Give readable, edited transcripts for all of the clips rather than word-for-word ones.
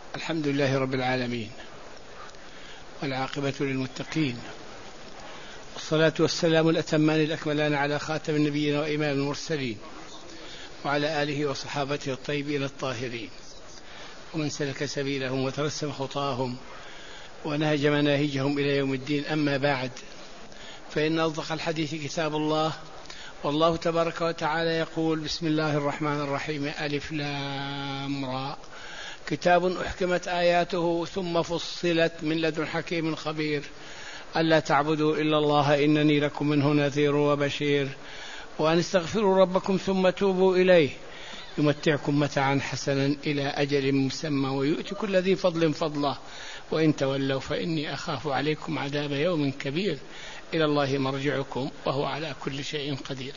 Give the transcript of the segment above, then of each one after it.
الحمد لله رب العالمين، والعاقبة للمتقين، والصلاة والسلام الأتمان الأكملان على خاتم النبيين وإمام المرسلين، وعلى آله وصحابته الطيبين الطاهرين، ومن سلك سبيلهم وترسم خطاهم ونهج مناهجهم إلى يوم الدين. أما بعد، فإن أصدق الحديث كتاب الله، والله تبارك وتعالى يقول: بسم الله الرحمن الرحيم، ألف لام را، كتاب أحكمت آياته ثم فصلت من لدن حكيم خبير، ألا تعبدوا إلا الله إنني لكم منه نذير وبشير، وأن استغفروا ربكم ثم توبوا إليه يمتعكم متاعا حسنا إلى أجل مسمى ويؤتي كل ذي فضل فضله، وإن تولوا فإني أخاف عليكم عذاب يوم كبير، إلى الله مرجعكم وهو على كل شيء قدير.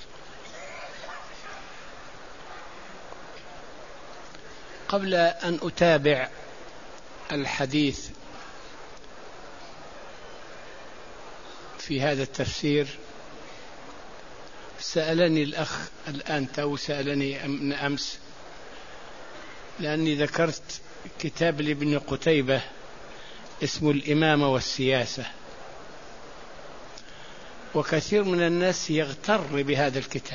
قبل أن أتابع الحديث في هذا التفسير، سألني الأخ الآن تو سألني من أمس، لأني ذكرت كتاب لابن قتيبة اسمه الإمامة والسياسة، وكثير من الناس يغتر بهذا الكتاب،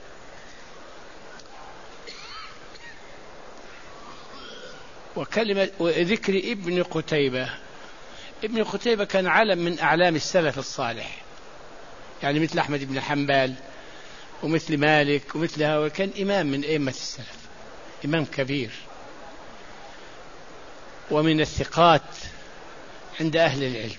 وكلمة وذكر ابن قتيبة. ابن قتيبة كان علم من أعلام السلف الصالح، يعني مثل أحمد بن حنبل ومثل مالك ومثل هؤلاء، كان إمام من أئمة السلف، إمام كبير ومن الثقات عند أهل العلم.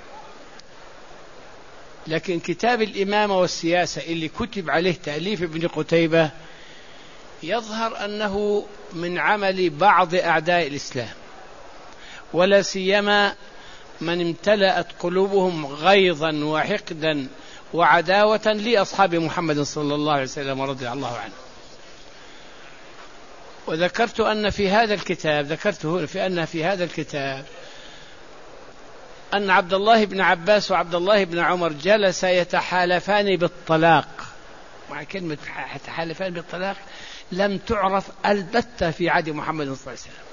لكن كتاب الإمامة والسياسة اللي كتب عليه تأليف ابن قتيبة يظهر أنه من عمل بعض أعداء الإسلام، ولا سيما من امتلأت قلوبهم غيظا وحقدا وعداوة لأصحاب محمد صلى الله عليه وسلم ورضي الله عنه. وذكرت أن في هذا الكتاب أن عبد الله بن عباس وعبد الله بن عمر جلس يتحالفان بالطلاق، مع كلمة يتحالفان بالطلاق لم تعرف البتة في عهد محمد صلى الله عليه وسلم.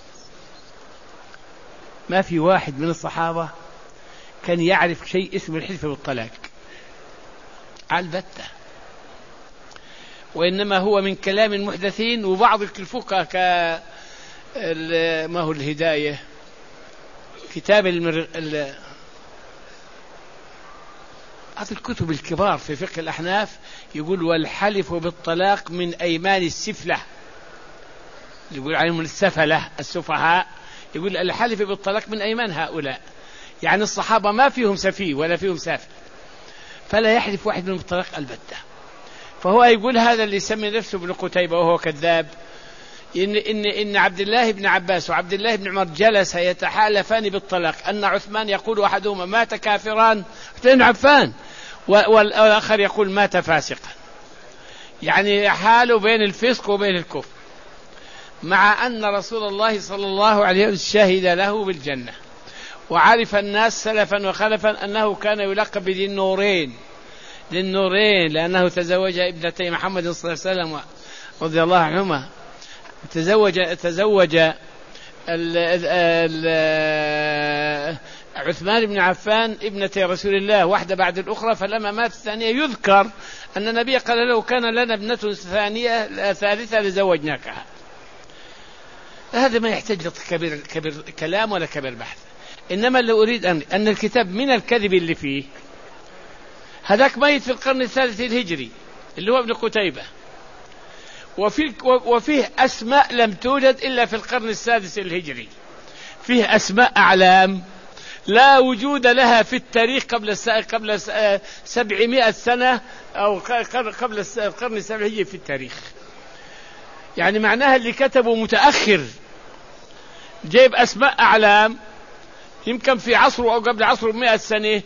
ما في واحد من الصحابة كان يعرف شيء اسمه الحلف بالطلاق البتة، وإنما هو من كلام المحدثين وبعض الفقهاء ما هو الهداية، كتاب هذه الكتب الكبار في فقه الأحناف، يقول: والحلف بالطلاق من أيمان السفلة، يقول عليهم السفلة السفهاء، يقول الحلف بالطلاق من أيمان هؤلاء، يعني الصحابة ما فيهم سفيه ولا فيهم سافل، فلا يحلف واحد منهم بالطلاق البتة. فهو يقول هذا اللي يسمي نفسه ابن قتيبة وهو كذاب، إن عبد الله بن عباس وعبد الله بن عمر جلس يتحالفان بالطلاق، أن عثمان يقول أحدهما مات كافرا بن عفان، والآخر يقول مات فاسقا، يعني حاله بين الفسق وبين الكفر، مع أن رسول الله صلى الله عليه وسلم شهد له بالجنة، وعرف الناس سلفا وخلفا أنه كان يلقب بذي النورين، لأنه تزوج ابنتي محمد صلى الله عليه وسلم رضي الله عنهما، تزوج عثمان بن عفان ابنتي رسول الله واحدة بعد الأخرى، فلما مات الثانية يذكر أن النبي قال له: كان لنا ابنة ثالثة لزوجناكها. هذا ما يحتاج كبير كلام ولا كبير بحث، إنما لو أريد أن الكتاب من الكذب اللي فيه، هذاك ميت في القرن الثالث الهجري اللي هو ابن قتيبة، وفيه أسماء لم توجد إلا في القرن السادس الهجري، فيه أسماء أعلام لا وجود لها في التاريخ قبل 700 سنة أو قبل القرن السابع الهجري في التاريخ، يعني معناها اللي كتبوا متأخر جايب أسماء أعلام يمكن في عصره أو قبل عصره 100 سنة،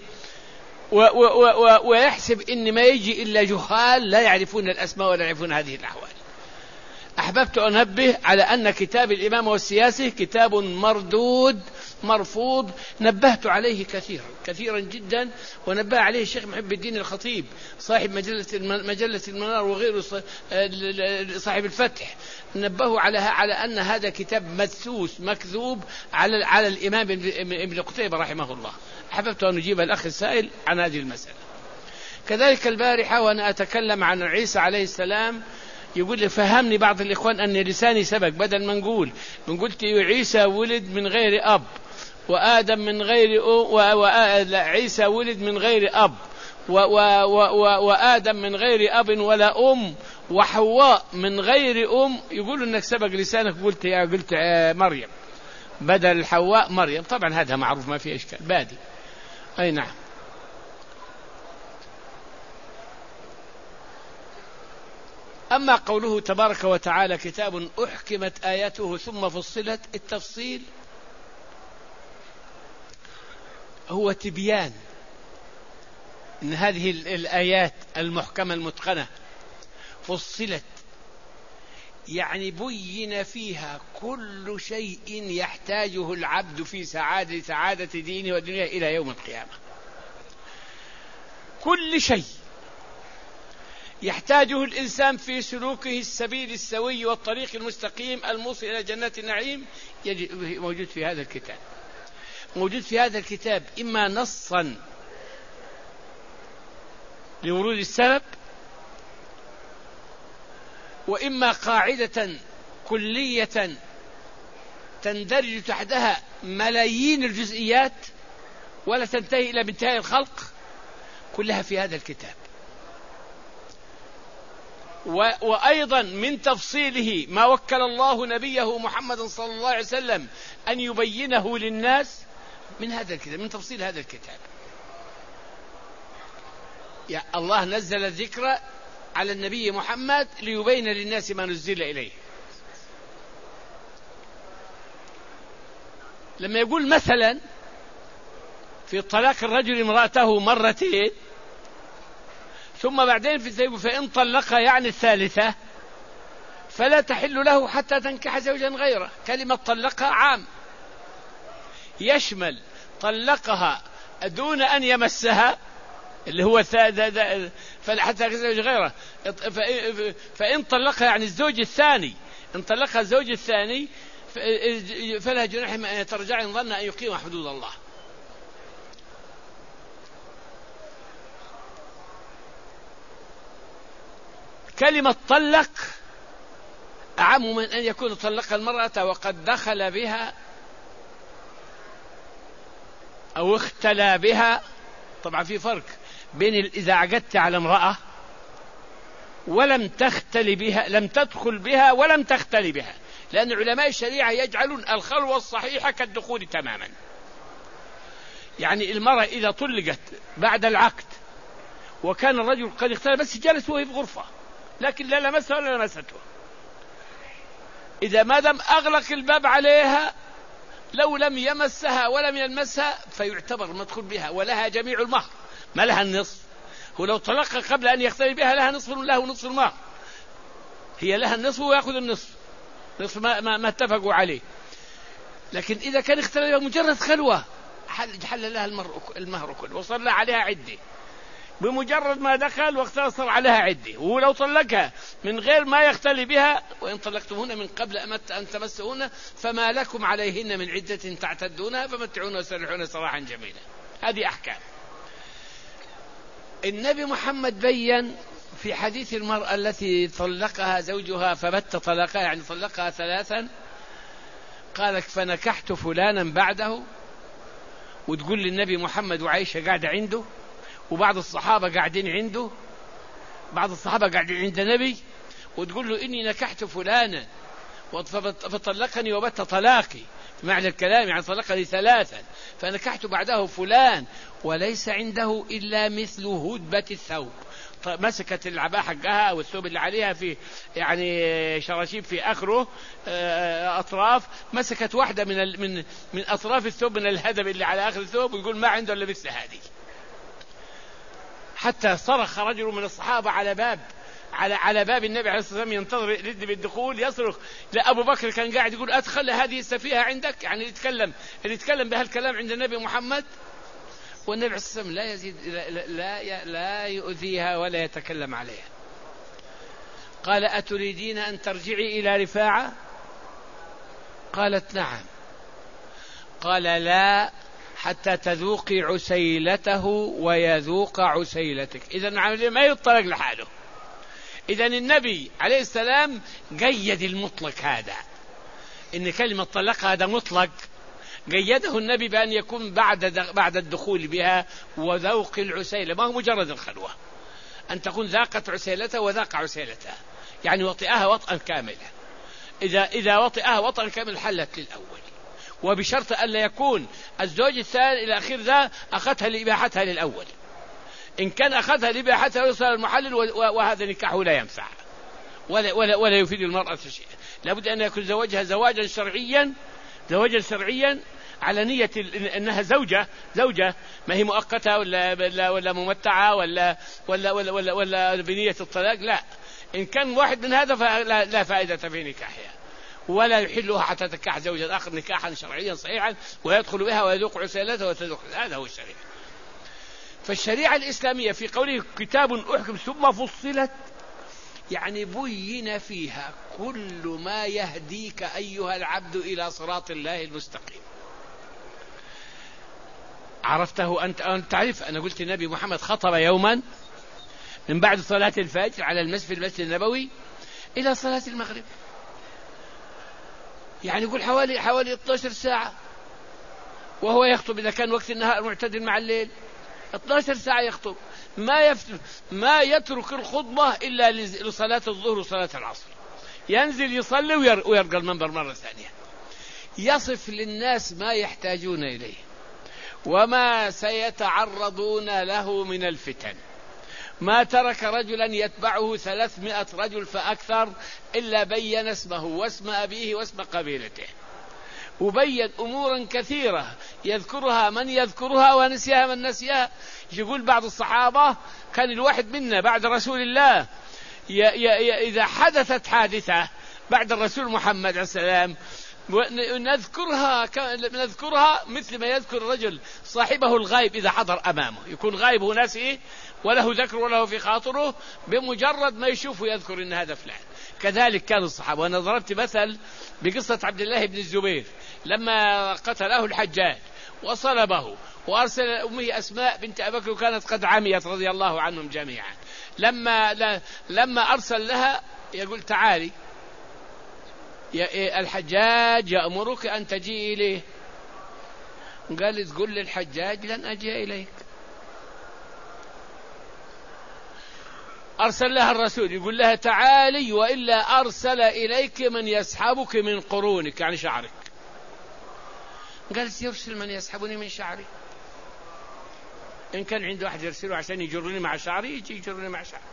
ويحسب إن ما يجي إلا جهال لا يعرفون الأسماء ولا يعرفون هذه الأحوال. أحببت أن أنبه على أن كتاب الإمامة والسياسة كتاب مردود مرفوض نبهت عليه كثيرا جدا، ونبه عليه الشيخ محب الدين الخطيب صاحب مجلة المنار وغيره صاحب الفتح، نبهوا على أن هذا كتاب مدسوس مكذوب على الإمام ابن قتيبة رحمه الله. أحببت أن أجيب الأخ السائل عن هذه المسألة. كذلك البارحة وأنا أتكلم عن عيسى عليه السلام، يقول لي فهمني بعض الإخوان أن لساني سبق، بدل ما نقول قلت عيسى ولد من غير أب، وآدم من غير عيسى ولد من غير أب، وآدم من غير أب ولا أم، وحواء من غير أم. يقول إنك سبق لسانك، قلت مريم، بدل حواء مريم. طبعا هذا معروف ما فيه إشكال بادي. أي نعم. أما قوله تبارك وتعالى كتاب أحكمت آياته ثم فصلت، التفصيل هو تبيان إن هذه الآيات المحكمة المتقنة فصلت، يعني بين فيها كل شيء يحتاجه العبد في سعادة دينه ودنياه إلى يوم القيامة. كل شيء يحتاجه الإنسان في سلوكه السبيل السوي والطريق المستقيم الموصل إلى جنات النعيم موجود في هذا الكتاب. موجود في هذا الكتاب إما نصا لورود السبب، وإما قاعدة كلية تندرج تحتها ملايين الجزئيات ولا تنتهي إلى انتهاء الخلق، كلها في هذا الكتاب. وأيضا من تفصيله ما وكل الله نبيه محمد صلى الله عليه وسلم أن يبينه للناس من هذا الكتاب، من تفصيل هذا الكتاب. يا الله نزل الذكر على النبي محمد ليبين للناس ما نزل إليه. لما يقول مثلا في طلاق الرجل امرأته مرتين ثم بعدين فإن طلقها يعني الثالثة فلا تحل له حتى تنكح زوجا غيره، كلمة طلقها عام، يشمل طلقها دون أن يمسها اللي هو حتى زوج غيره، فإن طلقها يعني الزوج الثاني، إن طلقها الزوج الثاني فلا جناح أن يترجع إن ظن أن يقيم حدود الله. كلمة طلق أعم من أن يكون طلق المرأة وقد دخل بها أو اختلى بها. طبعا في فرق بين إذا عقدت على امرأة ولم تختلي بها، لم تدخل بها ولم تختلي بها، لأن علماء الشريعة يجعلون الخلوة الصحيحة كالدخول تماما. يعني المرأة إذا طلقت بعد العقد وكان الرجل قد اختلى بس جلس وهي في غرفة لكن لا لمسها ولا لمسته، إذا ما دام أغلق الباب عليها لو لم يمسها ولم يلمسها فيعتبر مدخول بها ولها جميع المهر، ما لها النصف. هو لو طلقها قبل أن يختلي بها لها نصف، له نصف المهر، هي لها النصف ويأخذ النصف، نصف ما اتفقوا عليه. لكن إذا كان اختلى بها مجرد خلوة حل لها المهر كله وصلى عليها عدة، بمجرد ما دخل واختلى صار عليها عدة. ولو طلقها من غير ما يختلي بها، وإن طلقتمهن من قبل أن تمسهن فما لكم عليهن من عدة تعتدونها فمتعون وسرحون سراحا جميلا. هذه أحكام. النبي محمد بيّن في حديث المرأة التي طلقها زوجها فبت طلقها، يعني طلقها 3، قالت فنكحت فلانا بعده، وتقول للنبي محمد وعائشة قاعدة عنده وبعض الصحابة قاعدين عنده، بعض الصحابة قاعدين عند النبي، وتقول له إني نكحت فلانا فطلقني وبت طلاقي، معنى الكلام يعني طلقني 3 فنكحت بعده فلان وليس عنده إلا مثل هدبة الثوب. مسكت العباءة حقها أو الثوب اللي عليها في يعني شراشيب في آخره أطراف، مسكت واحدة من أطراف الثوب من الهدب اللي على آخر الثوب، ويقول ما عنده إلا مثل هذه. حتى صرخ رجل من الصحابة على باب النبي عليه الصلاة والسلام ينتظر يرد بالدخول، يصرخ لأبو بكر كان قاعد يقول أدخل هذه السفيهة عندك، يعني اللي يتكلم بهالكلام عند النبي محمد. والنبي عليه الصلاة والسلام لا يزيد لا يؤذيها ولا يتكلم عليها. قال أتريدين أن ترجعي إلى رفاعة؟ قالت نعم. قال لا حتى تذوقي عسيلته ويذوق عسيلتك. إذن ما يطلق لحاله. إذن النبي عليه السلام قيد المطلق هذا، إن كلمة طلق هذا مطلق، قيده النبي بأن يكون بعد الدخول بها وذوق العسيلة، ما هو مجرد الخلوة، أن تكون ذاقت عسيلته وذاق عسيلتها، يعني وطئها وطئا كاملا. إذا وطئها وطئا كاملا حلت للأول، وبشرط أن لا يكون الزوج الثاني إلى آخر ذا أخذها لإباحتها للأول. إن كان أخذها لإباحتها يصل المحلل، وهذا نكاحه لا ينفع ولا يفيد المرأة شيئا. لابد أن يكون زواجها زواجا شرعيا على نية أنها زوجة ما هي مؤقتة ولا ممتعة ولا بنية الطلاق. لا، إن كان واحد من هذا فلا فائدة في نكاحها، ولا يحلها حتى تنكح زوجا آخر نكاحا شرعيا صحيحا ويدخل بها ويذوق عسيلته وتذوق. هذا هو الشريعة. فالشريعة الإسلامية في قوله كتاب أحكم ثم فصلت، يعني بين فيها كل ما يهديك أيها العبد إلى صراط الله المستقيم. عرفته أنت تعرف. أنا قلت النبي محمد خطب يوما من بعد صلاة الفجر على المسجد في المسجد النبوي إلى صلاة المغرب، يعني يقول حوالي 12 ساعة، وهو يخطب إذا كان وقت النهار معتدل مع الليل 12 ساعة يخطب، ما يترك الخطبة إلا لصلاة الظهر وصلاة العصر، ينزل يصلي ويرقى المنبر مرة ثانية، يصف للناس ما يحتاجون إليه وما سيتعرضون له من الفتن. ما ترك رجلا يتبعه 300 رجل فأكثر إلا بين اسمه واسم أبيه واسم قبيلته، وبين أمورا كثيرة يذكرها من يذكرها ونسيها من نسيها. يقول بعض الصحابة كان الواحد منا بعد رسول الله إذا حدثت حادثة بعد الرسول محمد عليه السلام نذكرها مثل ما يذكر الرجل صاحبه الغائب إذا حضر أمامه، يكون غائب وناسيه وله ذكر وله في خاطره، بمجرد ما يشوفه يذكر إن هذا فلان. كذلك كان الصحابة. وأنا ضربت مثل بقصة عبد الله بن الزبير لما قتله الحجاج وصلبه وأرسل أمه أسماء بنت أبي بكر وكانت قد عميت رضي الله عنهم جميعا. لما أرسل لها يقول تعالي الحجاج يأمرك أن تجي إليه. قال تقول للحجاج لن أجي إليك. أرسل لها الرسول يقول لها تعالي وإلا أرسل إليك من يسحبك من قرونك، يعني شعرك. قالت يرسل من يسحبني من شعري، إن كان عنده أحد يرسله عشان يجرني مع شعري يجي يجرني مع شعري.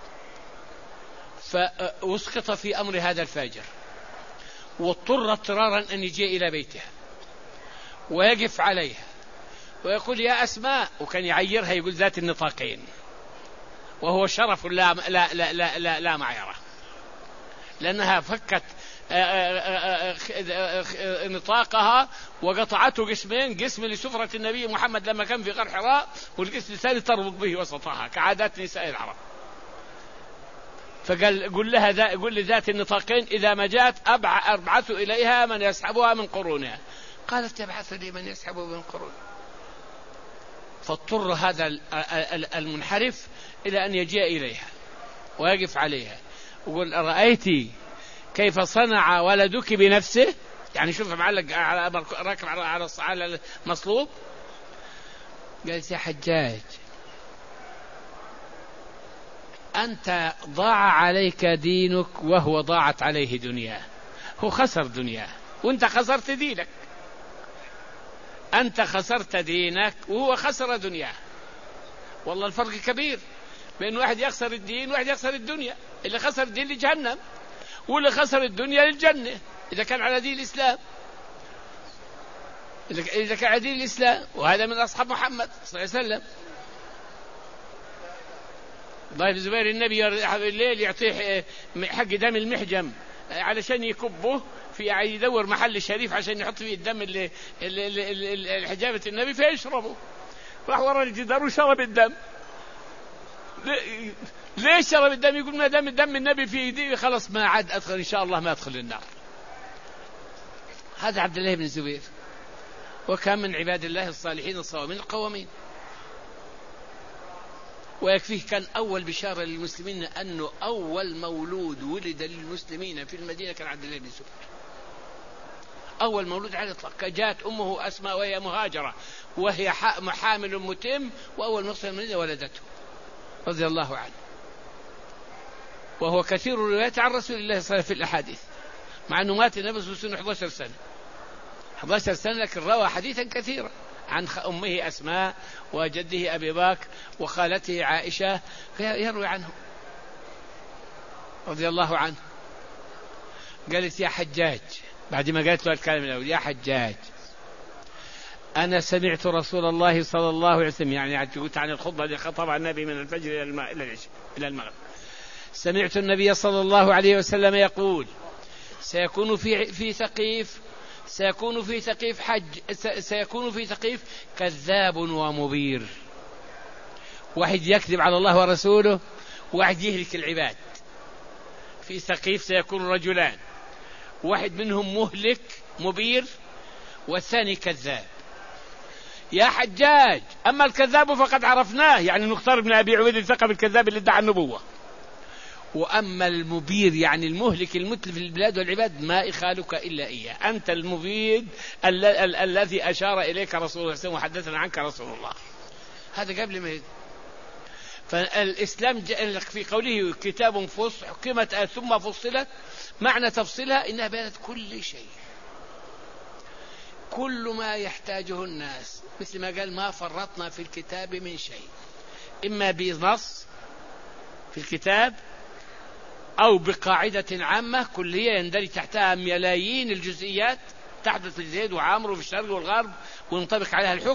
فأسقط في أمر هذا الفاجر، واضطر اضطرارا أن يجي إلى بيتها ويقف عليها ويقول يا أسماء، وكان يعيرها يقول ذات النطاقين، وهو شرف لا معيرة، لأنها فكت نطاقها وقطعته قسمين، قسم لسفرة النبي محمد لما كان في غار حراء، والقسم الثاني تربط به وسطها كعادات نساء العرب. فقال قل لذات النطاقين إذا ما جاءت أبعث إليها من يسحبها من قرونها. قالت يبعث لي من يسحبه من قرون. فاضطر هذا المنحرف إلى أن يجيء إليها ويقف عليها ويقول رأيتي كيف صنع ولدك بنفسه، يعني شوف معلق راكب على المصلوب. قالت يا حجاج أنت ضاع عليك دينك وهو ضاعت عليه دنياه، هو خسر دنياه وأنت خسرت دينك. أنت خسرت دينك وهو خسر دنياه. والله الفرق كبير بين واحد يخسر الدين وواحد يخسر الدنيا. اللي خسر الدين لجهنم واللي خسر الدنيا للجنة إذا كان على دين الإسلام، إذا كان على دين الإسلام. وهذا من أصحاب محمد صلى الله عليه وسلم. الله بن الزبير النبي الليل يعطيه حق دم المحجم علشان يكبه يدور محل شريف عشان يحط فيه الدم اللي حجابة النبي فيشربه. راح ورا الجدار وشرب الدم. ليش شرب الدم؟ يقول ما دام دم النبي في يدي خلاص ما عاد أدخل إن شاء الله ما أدخل النار. هذا عبد الله بن الزبير، وكان من عباد الله الصالحين الصوامين القوامين. ويكفيه كان أول بشارة للمسلمين أنه أول مولود ولد للمسلمين في المدينة كان عبد الله بن الزبير، أول مولود على الإطلاق. جاءت أمه أسماء وهي مهاجرة وهي حامل متم، وأول مصر المدينة ولدته رضي الله عنه. وهو كثير الروايات عن رسول الله صلى الله عليه وسلم في الأحاديث، مع أنه مات النبي صلى الله عليه وسلم 11 سنة، لكن روى حديثا كثيرا عن أمه أسماء وجده أبي بكر وخالته عائشة، يروي عنه رضي الله عنه. قالت يا حجاج، بعد ما قالت له الكلام الأول، يا حجاج أنا سمعت رسول الله صلى الله عليه وسلم، يعني قلت عن الخطبة التي خطبها النبي من الفجر إلى المغرب، سمعت النبي صلى الله عليه وسلم يقول سيكون في ثقيف كذاب ومبير، واحد يكذب على الله ورسوله، واحد يهلك العباد. في ثقيف سيكون رجلان، واحد منهم مهلك مبير والثاني كذاب. يا حجاج أما الكذاب فقد عرفناه، يعني نختار بن أبي عبيد الثقفي الكذاب اللي ادعى النبوة، وأما المبير يعني المهلك المتلف للبلاد والعباد ما يخالك إلا إياه، أنت المبيد الذي أشار إليك رسول الله صلى الله عليه وسلم وحدثنا عنك رسول الله. هذا قبل ما فالإسلام في قوله كتاب حكمت ثم فصلت، معنى تفصيلها إنها بيانت كل شيء، كل ما يحتاجه الناس، مثل ما قال ما فرطنا في الكتاب من شيء، إما بنص في الكتاب أو بقاعدة عامة كلية يندرج تحتها ملايين الجزئيات تحدث في زيد وعامر وفي الشرق والغرب ونطبق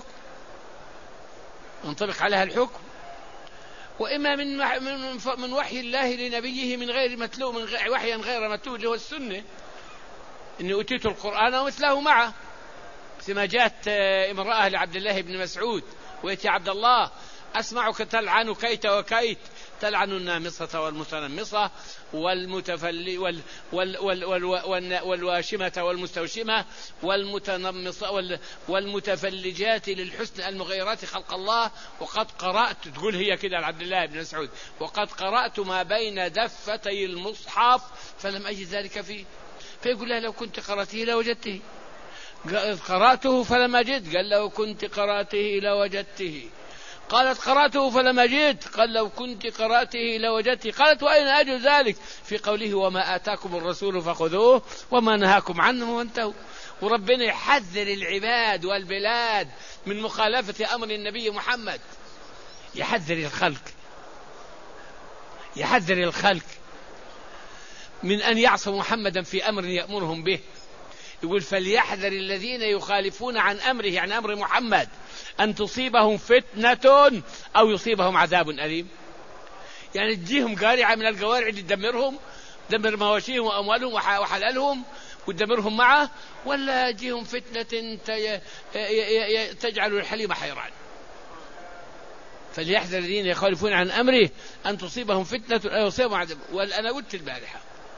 عليها الحكم، وإما من وحي الله لنبيه من غير متلو، من وحيا غير متلو اللي هو السنة، إني أتيت القرآن ومثله معه، كما جاءت امرأة لعبد الله بن مسعود ويتي عبد الله أسمعك تلعن كيت وكيت، تلعن النامصة والمتنمصة والواشمة والمستوشمة والمتنمصة والمتفلجات للحسن المغيرات خلق الله، وقد قرأت، تقول هي كده لعبد الله بن مسعود، وقد قرأت ما بين دفتي المصحف فلم أجد ذلك فيه. فيقول لها لو كنت قرأته لوجدته، قرأته فلم أجد، قال لو كنت قرأته لوجدته. قالت قرأته فلم أجد، قال لو كنت قرأته لوجدته. قالت وأين أجد ذلك؟ في قوله وما آتاكم الرسول فخذوه وما نهاكم عنه وانتهوا. وربنا يحذر العباد والبلاد من مخالفة أمر النبي محمد، يحذر الخلق من أن يعصوا محمدا في أمر يأمرهم به. يقول فليحذر الذين يخالفون عن أمره، يعني أمر محمد، أن تصيبهم فتنة أو يصيبهم عذاب أليم. يعني تجيهم قارعة من القوارع تدمرهم، تدمر مواشيهم وأموالهم وحلالهم وتدمرهم معه، ولا تجيهم فتنة تجعل الحليم حيران. فليحذر الذين يخالفون عن أمره أن تصيبهم فتنة أو يصيبهم عذاب. وأنا قلت البارحة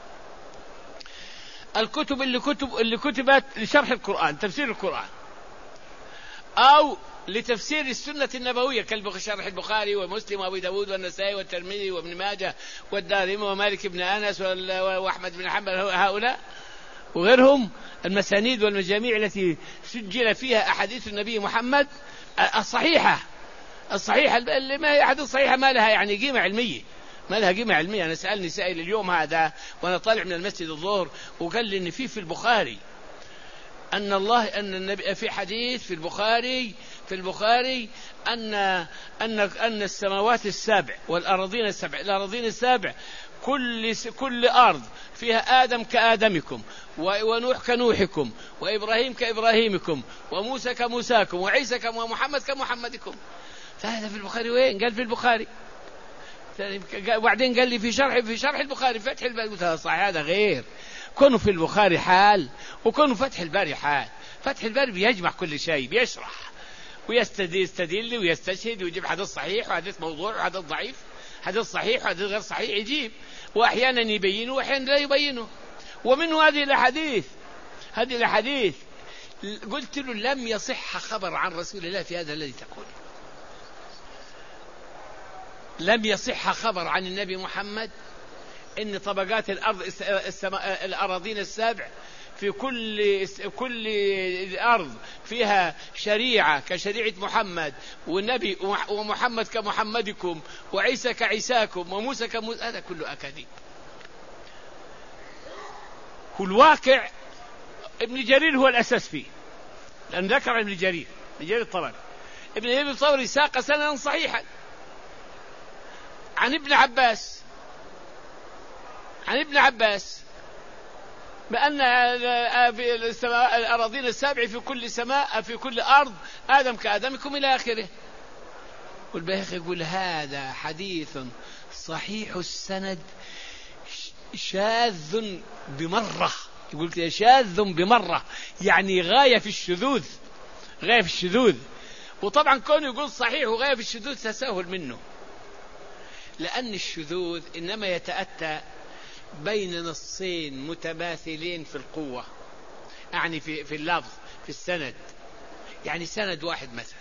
الكتب اللي كتبت لشرح القرآن، تفسير القرآن، أو لتفسير السنة النبوية كشرح البخاري ومسلم وأبي داود والنسائي والترمذي وابن ماجه والدارمي ومالك بن أنس وأحمد بن حنبل، هؤلاء وغيرهم المسانيد والمجاميع التي سجل فيها أحاديث النبي محمد الصحيحة اللي ما هي أحاديث صحيحة ما لها يعني قيمة علمية، أنا سألني سائل اليوم هذا وأنا طالع من المسجد الظهر وقال لي إن في البخاري أن النبي في حديث في البخاري أن السماوات السبع والأراضين السبع كل أرض فيها آدم كآدمكم ونوح كنوحكم وإبراهيم كإبراهيمكم وموسى كموساكم وعيسى ومحمد كمحمدكم. فهذا في البخاري. وين قال في البخاري؟ وبعدين قال لي في شرح البخاري فتح الباري، قلت له صحيح هذا غير، كونه في البخاري حال وكونه فتح الباري حال. فتح الباري بيجمع كل شيء، بيشرح ويستدل ويستشهد ويجيب حديث صحيح وحديث موضوع وحديث ضعيف، حديث صحيح وحديث غير صحيح يجيب، وأحيانا يبينه وأحيانا لا يبينه. ومنه هذه الأحاديث قلت له لم يصح خبر عن رسول الله في هذا الذي تقول، لم يصح خبر عن النبي محمد إن طبقات الأرض الأراضين السبع في كل الأرض فيها شريعة كشريعة محمد، والنبي ومحمد كمحمدكم وعيسى كعيساكم وموسى كموسى، هذا كله أكاذيب. والواقع ابن جرير هو الأساس فيه، لأن ذكر ابن جرير الطبري، ابن جرير الطبري ساق سندا صحيحا عن ابن عباس بأن في الأراضين السبع في كل سماء في كل أرض آدم كآدمكم إلى آخره. والبيهقي يقول هذا حديث صحيح السند شاذ بمرة، يقول كده شاذ بمرة، يعني غاية في الشذوذ. وطبعا كونه يقول صحيح وغاية في الشذوذ تساهل منه، لأن الشذوذ إنما يتأتى بين نصين متماثلين في القوة، يعني في اللفظ في السند. يعني سند واحد مثلا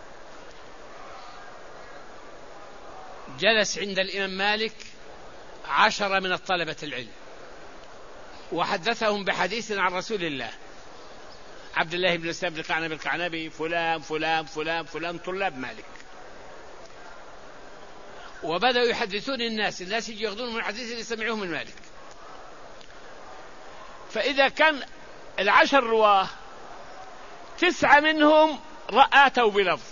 جلس عند الإمام مالك 10 من الطلبة العلم وحدثهم بحديث عن رسول الله، عبد الله بن سعد بن القعنبي فلان فلان فلان فلان طلاب مالك، وبدأوا يحدثون الناس يجي ياخذون من الحديث اللي سمعوه من مالك. فإذا كان 10 رواه 9 منهم آتوا بلفظ،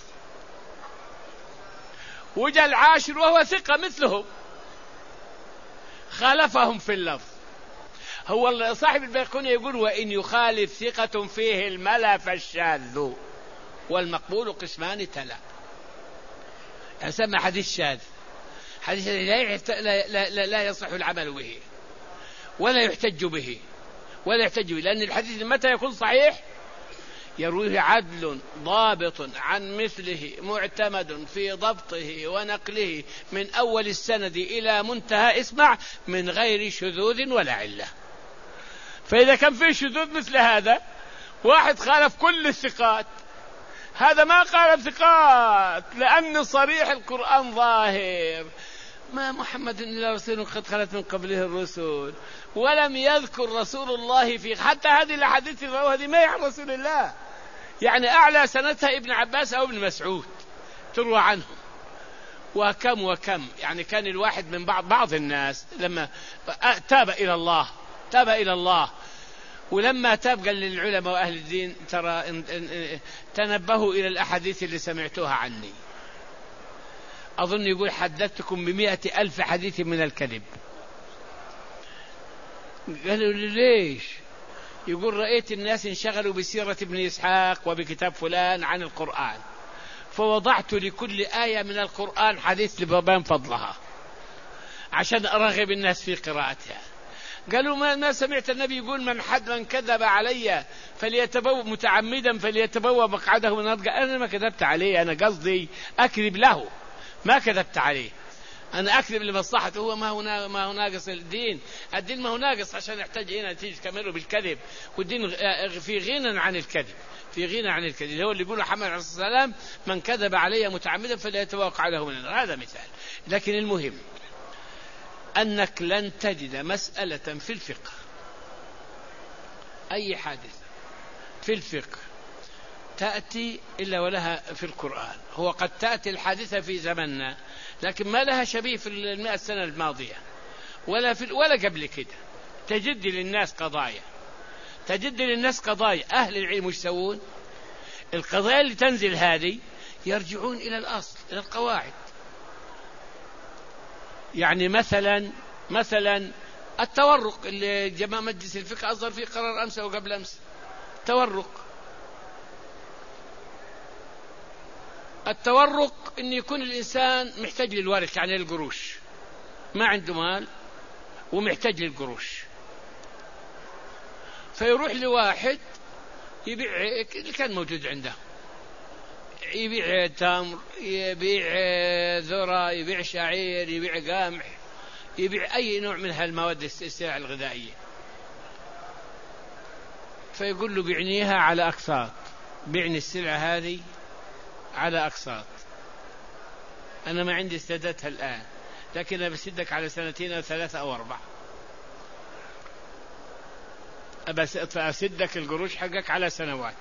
وجاء 10 وهو ثقة مثلهم خالفهم في اللفظ. هو صاحب البيقوني يقول وإن يخالف ثقة فيه الملا فالشاذ والمقبول قسمان تلا. يسمى حديث شاذ، حديث لا يصح العمل به ولا يحتج به لأن الحديث متى يكون صحيح؟ يرويه عدل ضابط عن مثله معتمد في ضبطه ونقله من أول السند إلى منتهى، اسمع، من غير شذوذ ولا علة. فإذا كان فيه شذوذ مثل هذا، واحد خالف كل الثقات، هذا ما خالف ثقات، لأن صريح القرآن ظاهر ما محمد إلا رسول قد خلت من قبله الرسل، ولم يذكر رسول الله في حتى هذه الأحاديث هذه ما عن رسول الله، يعني أعلى سنتها ابن عباس أو ابن مسعود تروى عنه. وكم يعني كان الواحد من بعض الناس لما تاب إلى الله ولما تاب قال للعلماء وأهل الدين ترى تنبهوا إلى الأحاديث اللي سمعتوها عني، أظن يقول حدثتكم 100,000 حديث من الكذب. قالوا ليش؟ يقول رأيت الناس انشغلوا بسيرة ابن إسحاق وبكتاب فلان عن القرآن، فوضعت لكل آية من القرآن حديث لبيان فضلها عشان أرغب الناس في قراءتها. قالوا ما سمعت النبي يقول من كذب علي متعمدا فليتبوأ مقعده من النار؟ أنا ما كذبت عليه، أنا قصدي أكذب له، ما كذبت عليه، أنا أكذب لمصلحته. هو ما هو ناقص الدين ما هو ناقص عشان يحتاج هنا تيجي تكمله بالكذب، والدين في غنى عن الكذب، هو اللي يقول محمد عليه الصلاة والسلام من كذب علي متعمدا فليتبوأ مقعده من النار. هذا مثال. لكن المهم أنك لن تجد مسألة في الفقه، أي حادثة في الفقه تأتي إلا ولها في القرآن. هو قد تأتي الحادثة في زمننا لكن ما لها شبيه في 100 سنة الماضية ولا قبل كده. تجد للناس قضايا أهل العلم يسوون القضايا اللي تنزل هذه، يرجعون إلى الأصل، إلى القواعد. يعني مثلا التورق اللي جماعة مجلس الفقه أصدر فيه قرار أمس أو قبل أمس، التورق إن يكون الإنسان محتاج للورق يعني القروش، ما عنده مال ومحتاج للقروش، فيروح لواحد يبيع اللي كان موجود عنده، يبيع تمر، يبيع ذرة، يبيع شعير، يبيع قمح، يبيع أي نوع من هالمواد السلع الغذائية. فيقول له بعنيها على أقساط، بعني السلعة هذه على أقساط، أنا ما عندي استعدادها الآن، لكن أنا بسدك على 2 أو 3 أو 4، فأسدك القروش حقك على سنوات.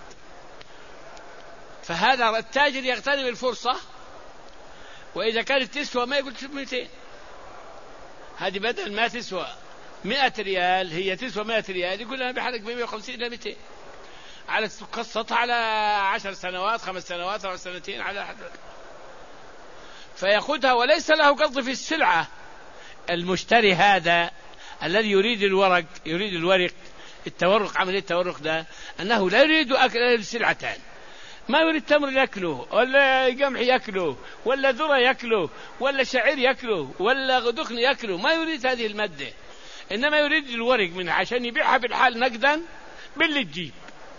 فهذا التاجر يغتنم الفرصة، وإذا كانت تسوى ما يقول 200، هذه بدل ما تسوى 100 ريال هي تسوى 100 ريال، يقول أنا بحرق 150 إلى 200 على قسطها على 10 سنوات 5 سنوات أو 2 سنين على حد، فيأخذها وليس له قصد في السلعة. المشتري هذا الذي يريد الورق، يريد الورق التورق، عملية التورق ده أنه لا يريد أكل السلعتان، ما يريد تمر يأكله ولا قمح يأكله ولا ذرة يأكله ولا شعير يأكله ولا دخن يأكله، ما يريد هذه المادة، إنما يريد الورق منها عشان يبيعها بالحال نقدا باللي تجيب.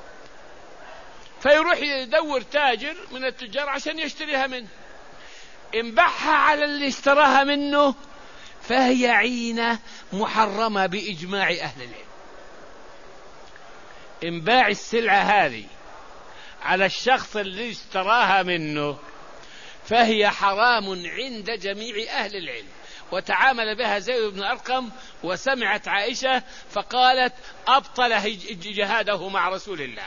فيروح يدور تاجر من التجار عشان يشتريها منه، إن باعها على اللي اشتراها منه فهي عينة محرمة بإجماع أهل العلم. إن باع السلعة هذه على الشخص اللي اشتراها منه فهي حرام عند جميع أهل العلم. وتعامل بها زيد بن أرقم، وسمعت عائشة فقالت أبطل جهاده مع رسول الله،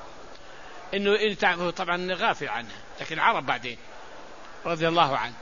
إنه طبعا غافل عنها لكن عرب بعدين رضي الله عنه.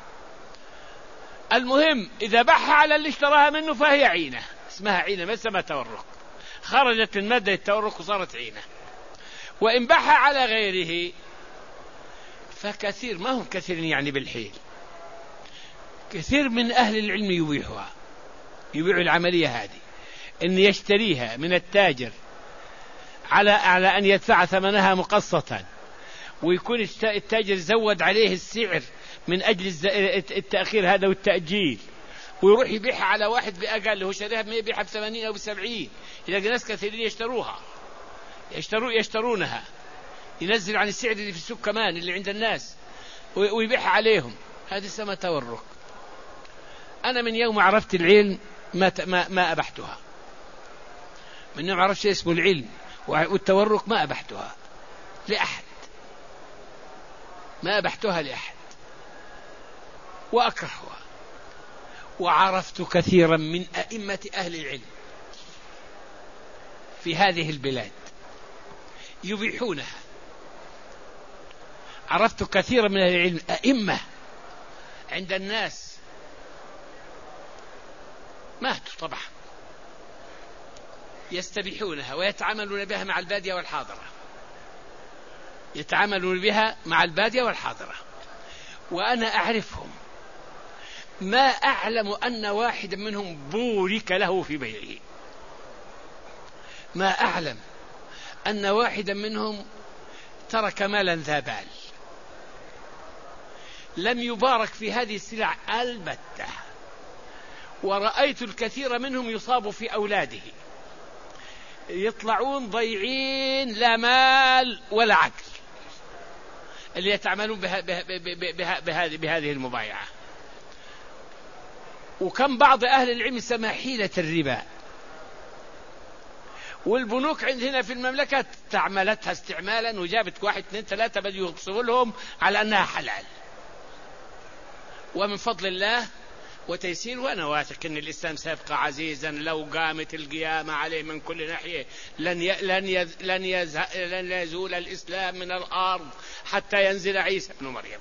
المهم إذا باعها على اللي اشتراها منه فهي عينة، اسمها عينة، ما اسمها تورق، خرجت من مادة التورق وصارت عينة. وإن باعها على غيره فكثير، ما هم كثير يعني بالحيل، كثير من أهل العلم يبيعوا العملية هذه، إن يشتريها من التاجر على أن يدفع ثمنها مقسطا، ويكون التاجر زود عليه السعر من أجل التأخير هذا والتأجيل، ويروح يبيعها على واحد بأقل، هو شاريها ب100 يبيعها ب80 أو ب70، يلاقي ناس كثيرين يشترونها، ينزل عن السعر اللي في السوق كمان اللي عند الناس ويبيعها عليهم. هذه اسمها تورق. أنا من يوم عرفت العلم ما أبحتها، من يوم عرفت شيء اسمه العلم والتورق ما أبحتها لأحد، ما أبحتها لأحد وأكرهها. وعرفت كثيرا من أئمة أهل العلم في هذه البلاد يبيحونها، عرفت كثيرا من أهل العلم أئمة عند الناس ماتوا طبعا يستبيحونها ويتعاملون بها مع البادية والحاضرة، يتعاملون بها مع البادية والحاضرة، وأنا أعرفهم، ما أعلم أن واحدا منهم بورك له في بيعه، ما أعلم أن واحدا منهم ترك مالا ذا بال، لم يبارك في هذه السلع البتة. ورأيت الكثير منهم يصاب في أولاده، يطلعون ضيعين لا مال ولا عقل اللي يتعاملون بهذه المبايعة. وكم بعض أهل العلم سمى حيلة الربا، والبنوك عندنا في المملكة تعملتها استعمالا، وجابت 1 2 3 بدوا يغصبوا لهم على أنها حلال. ومن فضل الله وتيسير، وأنا واثق أن الإسلام سيبقى عزيزا لو قامت القيامة عليه من كل ناحية، لن يزول الإسلام من الأرض حتى ينزل عيسى بن مريم.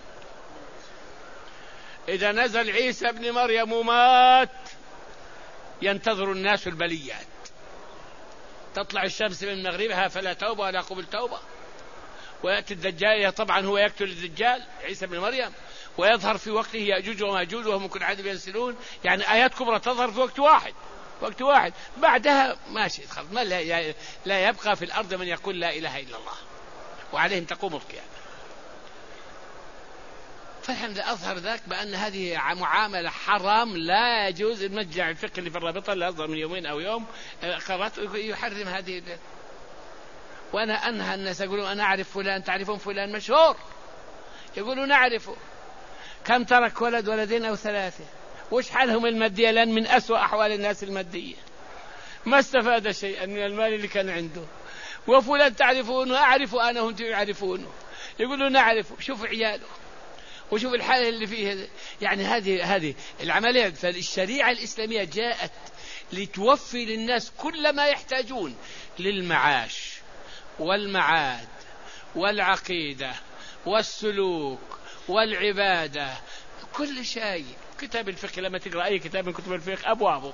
إذا نزل عيسى بن مريم ومات ينتظر الناس البليات، تطلع الشمس من مغربها فلا توبة ولا قبل توبة، ويأتي الدجال، طبعا هو يقتل الدجال عيسى بن مريم، ويظهر في وقته يأجوج وماجوج وهم من كل عدد ينسلون، يعني آيات كبرى تظهر في وقت واحد، بعدها ماشي ما لا يبقى في الأرض من يقول لا إله إلا الله، وعليهم تقوم القيامة. فالحمد لله أظهر ذاك بأن هذه معاملة حرام لا يجوز. المجمع الفقهي اللي في الرابطة اللي أصدر من يومين أو يوم قرأت يحرم هذه. وأنا أنهى الناس يقولون أنا أعرف فلان، تعرفون فلان مشهور، يقولون نعرفه، كم ترك ولد ولدين أو ثلاثة، وش حالهم المادية، لأن من أسوأ أحوال الناس المادية، ما استفاد شيئا من المال اللي كان عنده. وفلان تعرفونه، أعرف أنا وأنتم يعرفونه، يقولون نعرفه، شوف عياله وشوف الحالة اللي فيه. يعني هذه العملية. فالشريعة الإسلامية جاءت لتوفي للناس كل ما يحتاجون للمعاش والمعاد والعقيدة والسلوك والعبادة، كل شيء. كتاب الفقه لما تقرأ أي كتاب من كتب الفقه أبوابه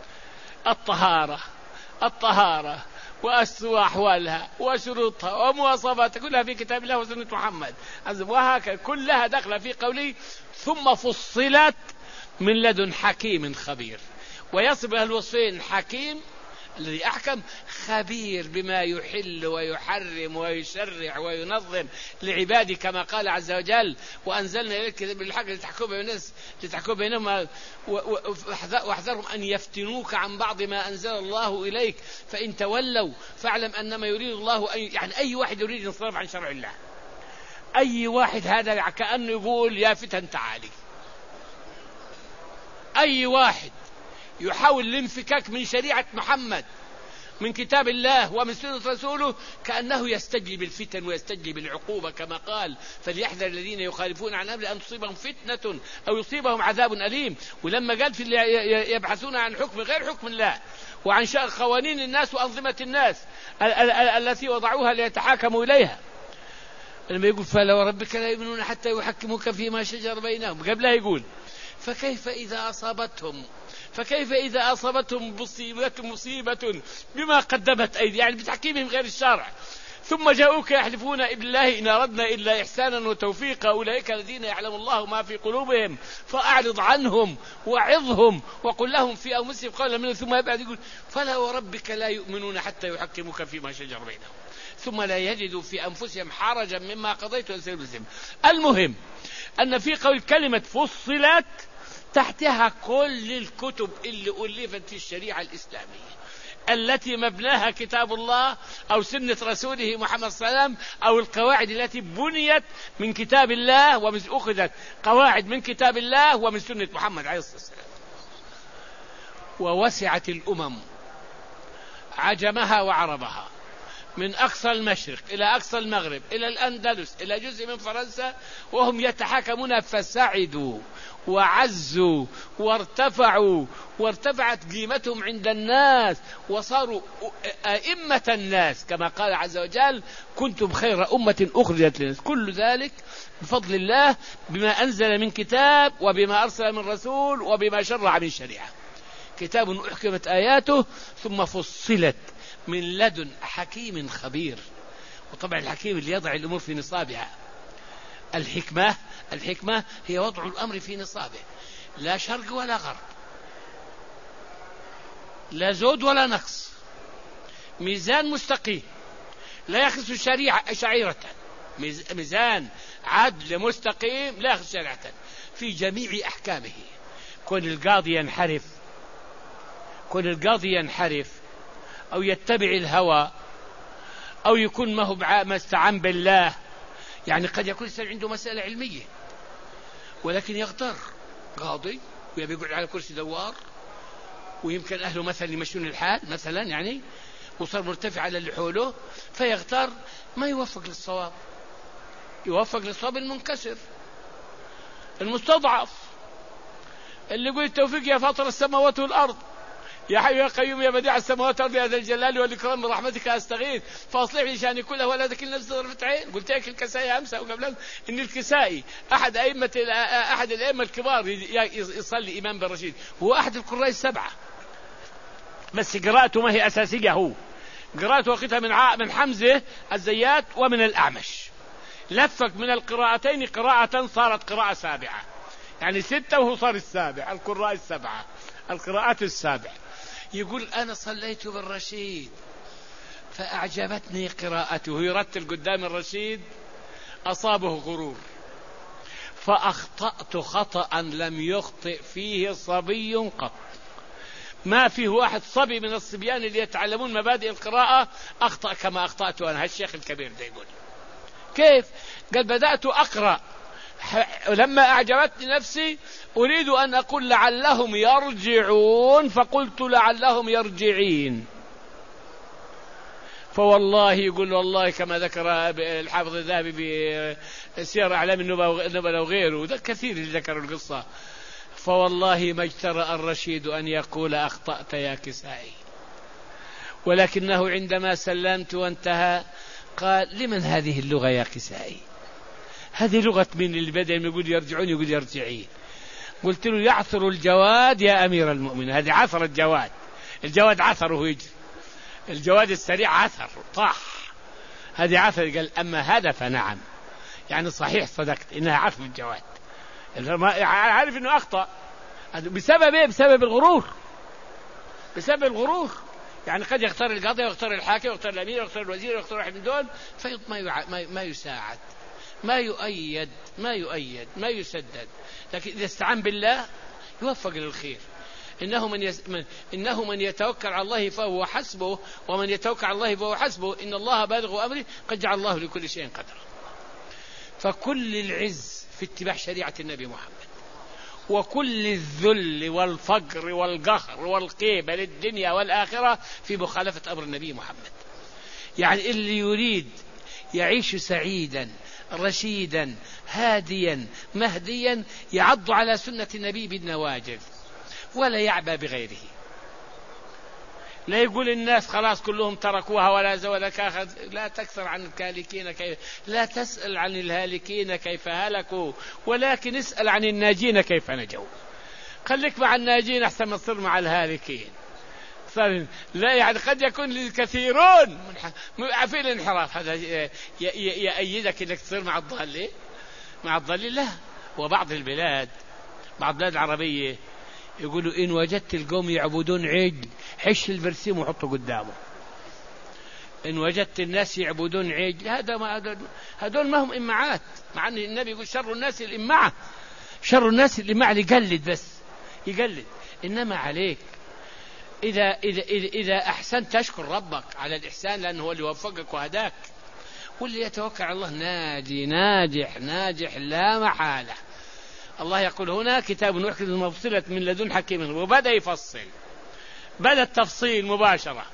الطهارة وأحوالها وشروطها ومواصفاتها كلها في كتاب الله وسنة محمد، وهكذا كلها داخلة في قوله ثم فصلت من لدن حكيم خبير. ويصف الوصفين: حكيم الذي أحكم، خبير بما يحل ويحرم ويشرع وينظم لعباده، كما قال عز وجل: وأنزلنا إليك الكتاب بالحق لتحكم بينهم واحذرهم أن يفتنوك عن بعض ما أنزل الله إليك فإن تولوا فاعلم أنما يريد الله يعني أي واحد يريد الانصراف عن شرع الله، أي واحد، هذا كأنه يقول يا فتن تعالي، أي واحد يحاول الانفكاك من شريعة محمد من كتاب الله ومن سنة رسوله كأنه يستجلب الفتن ويستجلب العقوبة، كما قال: فليحذر الذين يخالفون عن أمره أن تصيبهم فتنة أو يصيبهم عذاب أليم. ولما قال في اللي يبحثون عن حكم غير حكم الله وعن قوانين الناس وأنظمة الناس التي وضعوها ليتحاكموا إليها، لما يقول: فلا وربك لا يؤمنون حتى يحكموك فيما شجر بينهم، قبلها يقول: فكيف إذا أصابتهم مصيبة بما قدمت أيدي، يعني بتحكيمهم غير الشرع، ثم جاءوك يحلفون بالله إن أردنا إلا إحسانا وتوفيقا أولئك الذين يعلم الله ما في قلوبهم فأعرض عنهم وعظهم وقل لهم في أنفسهم قولا منه. ثم يبعد يقول: فلا وربك لا يؤمنون حتى يحكموك فيما شجر بينهم ثم لا يجدوا في أنفسهم حرجا مما قضيت ويسلموا تسليما. المهم أن في قول كلمة فصلت تحتها كل الكتب اللي ألفت في الشريعة الإسلامية التي مبناها كتاب الله أو سنة رسوله محمد صلى الله عليه وسلم، أو القواعد التي بنيت من كتاب الله وأخذت قواعد من كتاب الله ومن سنة محمد عليه الصلاة والسلام. ووسعت الأمم عجمها وعربها من أقصى المشرق إلى أقصى المغرب إلى الأندلس إلى جزء من فرنسا، وهم يتحاكمون فسعدوا وعزوا وارتفعوا وارتفعت قيمتهم عند الناس وصاروا أئمة الناس، كما قال عز وجل: كنتم خير أمة أخرجت للناس. كل ذلك بفضل الله بما أنزل من كتاب وبما أرسل من رسول وبما شرع من شريعة. كتاب أحكمت آياته ثم فصلت من لدن حكيم خبير. وطبعا الحكيم اللي يضع الأمور في نصابها. الحكمة هي وضع الأمر في نصابه، لا شرق ولا غرب، لا زود ولا نقص، ميزان مستقيم، لا يخص الشريعة شعيرة، ميزان عدل مستقيم لا يخص شريعة في جميع أحكامه. كون القاضي ينحرف أو يتبع الهوى أو يكون ما استعان بالله، يعني قد يكون الإنسان عنده مسألة علمية ولكن يغتر قاضي ويبي يقعد على كرسي دوار، ويمكن أهله مثلا يمشون الحال مثلا يعني، وصار مرتفع على اللي حوله فيغتر، ما يوفق للصواب، يوفق للصواب المنكسر المستضعف اللي يقول: التوفيق يا فاطر السماوات والأرض، يا حي يا قيوم يا بديع السماوات والأرض يا ذا الجلال والإكرام برحمتك أستغيث فأصلح لي شأني كله ولا تكلني نفسي طرفة عين. قلت لك الكسائي أمس أو قبل إن الكسائي أحد الأئمة الكبار يصلي إمام بالرشيد، هو أحد القراء السبعة، بس قراءته ما هي أساسية، هو قراءته وقتها من حمزة الزيات ومن الأعمش، لفق من القراءتين قراءة صارت قراءة سابعة، يعني 6 وهو صار السابع، القراء السبعة، القراءات السابعة. يقول: أنا صليت بالرشيد فأعجبتني قراءته، يرتل قدام الرشيد أصابه غرور، فأخطأت خطأ لم يخطئ فيه صبي قط. ما فيه واحد صبي من الصبيان اللي يتعلمون مبادئ القراءة أخطأ كما أخطأت أنا. هالشيخ الكبير ده يقول كيف؟ قال بدأت أقرأ لما أعجبتني نفسي أريد أن أقول لعلهم يرجعون فقلت لعلهم يرجعين. فوالله يقول والله كما ذكر الحافظ الذهبي بسير أعلام النبلاء وغيره، ده كثير اللي ذكر القصة، فوالله ما اجترأ الرشيد أن يقول أخطأت يا كسائي، ولكنه عندما سلمت وانتهى قال لمن هذه اللغة يا كسائي؟ هذه لغة من اللي بدأ يقول يرجعون يقول يرجعين. قلت له يعثر الجواد يا أمير المؤمنين. هذه عثر الجواد، الجواد عثره يجري، الجواد السريع عثر طاح، هذه عثر. قال أما هذا فنعم، يعني صحيح صدقت إنها عثر الجواد، عارف إنه أخطأ. بسبب إيه؟ بسبب الغرور، بسبب الغرور. يعني قد يختار القاضي ويختار الحاكم ويختار الأمير ويختار الوزير ويختار واحد من دول ما يساعد، ما يؤيد ما يسدد. لكن إذا استعان بالله يوفق للخير. إنه من يتوكل على الله فهو حسبه، ومن يتوكل على الله فهو حسبه، إن الله بالغ أمره قد جعل الله لكل شيء قدرا. فكل العز في اتباع شريعة النبي محمد، وكل الذل والفقر والقهر والقيبة للدنيا والآخرة في مخالفة أمر النبي محمد. يعني اللي يريد يعيش سعيدا رشيدا هاديا مهديا يعض على سنة النبي بالنواجذ ولا يعبى بغيره. لا يقول الناس خلاص كلهم تركوها ولا زولك أخذ. لا تكثر عن الهالكين كيف، لا تسأل عن الهالكين كيف هلكوا، ولكن اسأل عن الناجين كيف نجوا. خليك مع الناجين أحسن ما تصير مع الهالكين. لا يعني قد يكون الكثيرون في الانحراف، هذا يأيدك انك تصير مع الضالين، مع الضالين. لا. وبعض البلاد، بعض البلاد العربية يقولوا إن وجدت القوم يعبدون عجل حش البرسيم وحطه قدامه. إن وجدت الناس يعبدون عجل هذول ما هم إمعات، مع أن النبي يقول شر الناس الإمعة، شر الناس الإمعة يقلد، بس يقلد. إنما عليك إذا أحسنت تشكر ربك على الإحسان، لأنه هو اللي وفقك وهداك. واللي يتوكل على الله ناجي ناجح لا محالة. الله يقول هنا كتاب أحكمت مفصلة من لدن حكيم، وبدأ يفصل، بدأ التفصيل مباشرة.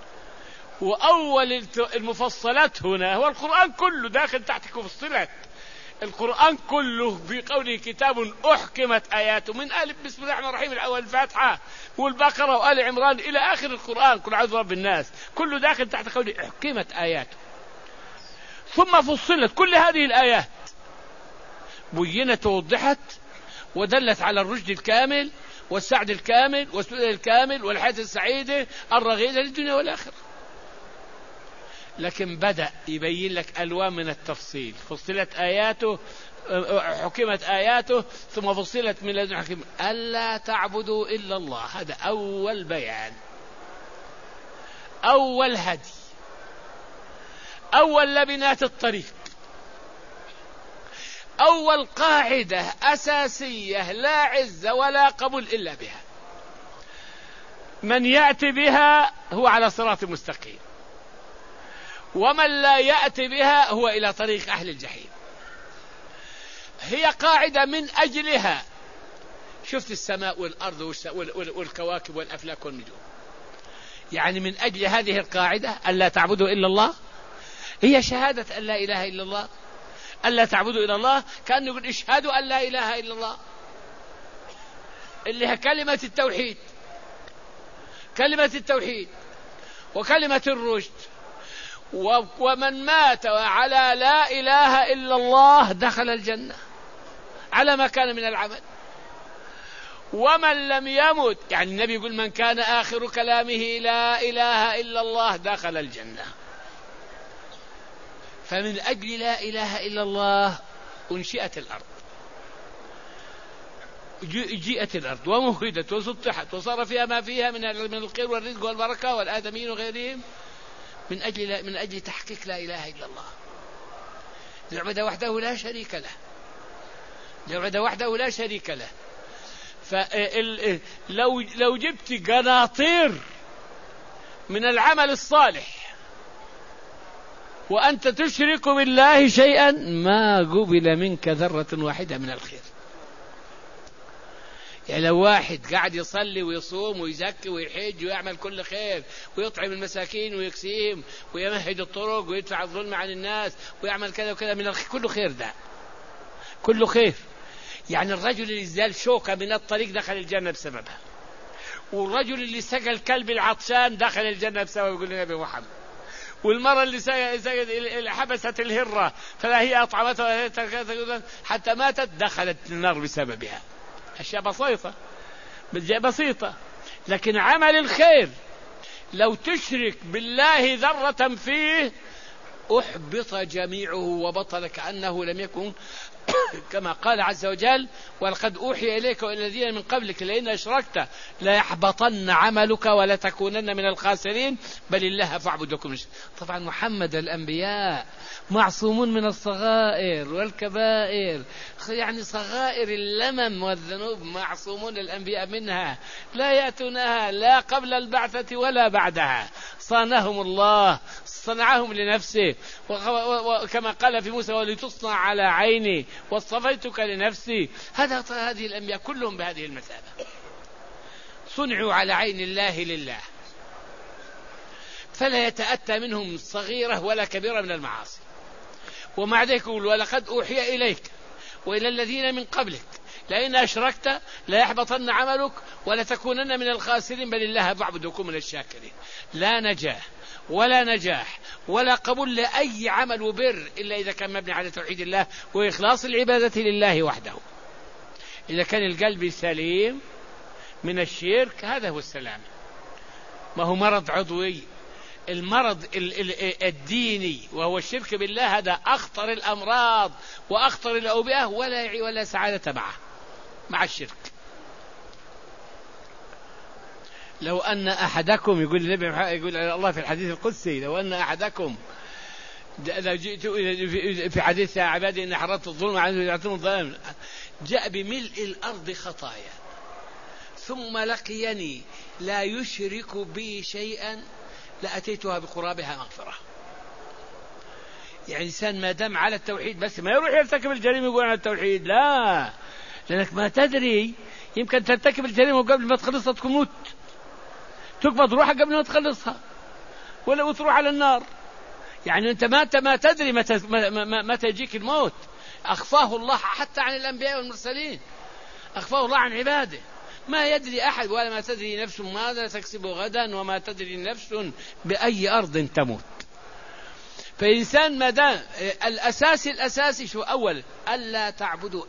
وأول المفصلات هنا هو القرآن كله داخل تحت مفصلات. القرآن كله في قوله كتاب أحكمت آياته، من ألف بسم الله الرحمن الرحيم الأول الفاتحة والبقرة وآل عمران إلى آخر القرآن كل أعوذ برب الناس، كله داخل تحت قوله أحكمت آياته. ثم فصلت كل هذه الآيات، بينت ووضحت ودلت على الرشد الكامل والسعد الكامل والسؤال الكامل والحياة السعيدة الرغيدة للدنيا والآخرة. لكن بدأ يبين لك ألوان من التفصيل. فصلت آياته، حكمت آياته، ثم فصلت من لدن حكيم ألا تعبدوا إلا الله. هذا أول بيان، أول هدي، أول لبنات الطريق، أول قاعدة أساسية لا عز ولا قبول إلا بها. من يأتي بها هو على صراط مستقيم، ومن لا يأتي بها هو إلى طريق أهل الجحيم. هي قاعدة من أجلها شفت السماء والأرض والكواكب والأفلاك والنجوم. يعني من أجل هذه القاعدة ألا تعبدوا إلا الله، هي شهادة أن لا إله إلا الله. ألا تعبدوا إلا الله كأنه يقول اشهدوا أن لا إله إلا الله، اللي هي كلمة التوحيد، كلمة التوحيد وكلمة الرشد. ومن مات على لا إله إلا الله دخل الجنة على ما كان من العمل. ومن لم يمت، يعني النبي يقول من كان آخر كلامه لا إله إلا الله دخل الجنة. فمن أجل لا إله إلا الله أنشئت الأرض، جيئت الأرض ومهدت وسطحت وصار فيها ما فيها من الخير والرزق والبركة والآدمين وغيرهم، من أجل تحقيق لا إله إلا الله، نعبد وحده لا شريك له. يوحد وحده لا شريك له. فلو جبت قناطير من العمل الصالح وأنت تشرك بالله شيئا ما قبل منك ذرة واحدة من الخير. يعني لو واحد قاعد يصلي ويصوم ويزكي ويحج ويعمل كل خير ويطعم المساكين ويكسيهم ويمهد الطرق ويدفع الظلم عن الناس ويعمل كذا وكذا من كله خير، ده كله خير. يعني الرجل اللي زال شوكة من الطريق دخل الجنة بسببها، والرجل اللي سقى الكلب العطشان دخل الجنة بسبب، يقول النبي محمد. والمرة اللي حبست الهرة فلا هي أطعمتها حتى ماتت دخلت النار بسببها. أشياء بسيطة. لكن عمل الخير لو تشرك بالله ذرة فيه أحبط جميعه وبطل كأنه لم يكن، كما قال عز وجل: ولقد أوحي إليك وإلى الذين من قبلك لئن أشركت ليحبطن عملك ولتكونن من الخاسرين بل الله فاعبدكم. طبعا محمد الأنبياء معصومون من الصغائر والكبائر، يعني صغائر اللمم والذنوب معصومون الأنبياء منها، لا يأتونها لا قبل البعثة ولا بعدها. صانهم الله، صنعهم لنفسه، وكما قال في موسى: ولتصنع على عيني واصطفيتك لنفسي. هذه الأنبياء كلهم بهذه المثابة، صنعوا على عين الله لله، فلا يتأتى منهم صغيرة ولا كبيرة من المعاصي. ومع ذلك يقول: ولقد أوحي إليك وإلى الذين من قبلك لئن أشركت ليحبطن عملك ولتكونن من الخاسرين بل الله فاعبدكم من الشاكرين. لا نجاة ولا نجاح ولا قبول لأي عمل وبر إلا إذا كان مبني على توحيد الله وإخلاص العبادة لله وحده. إذا كان القلب سليم من الشرك هذا هو السلام. ما هو مرض عضوي، المرض الديني وهو الشرك بالله، هذا أخطر الأمراض وأخطر الأوبئة، ولا سعادة مع الشرك. لو أن أحدكم، يقول النبي، يقول الله في الحديث القدسي: لو أن أحدكم في حديث عبادي إن حرمت الظلم عنه يعطون الظلم جاء بملء الأرض خطايا ثم لقيني لا يشرك بي شيئا لأتيتها بقرابها مغفرة. يعني إنسان ما دام على التوحيد بس، ما يروح يرتكب الجريمة يقول على التوحيد، لا، لأنك ما تدري، يمكن ترتكب الجريمة وقبل ما تخلصها تموت، تقبض روحها قبل ما تخلصها ولا تروح على النار. يعني أنت ما تدري متى يجيك الموت. أخفاه الله حتى عن الأنبياء والمرسلين، أخفاه الله عن عباده. ما يدري أحد، ولا ما تدري نفس ماذا تكسب غدا، وما تدري نفس بأي أرض تموت. فإنسان ما دام الأساسي شو؟ أول ألا تعبدوا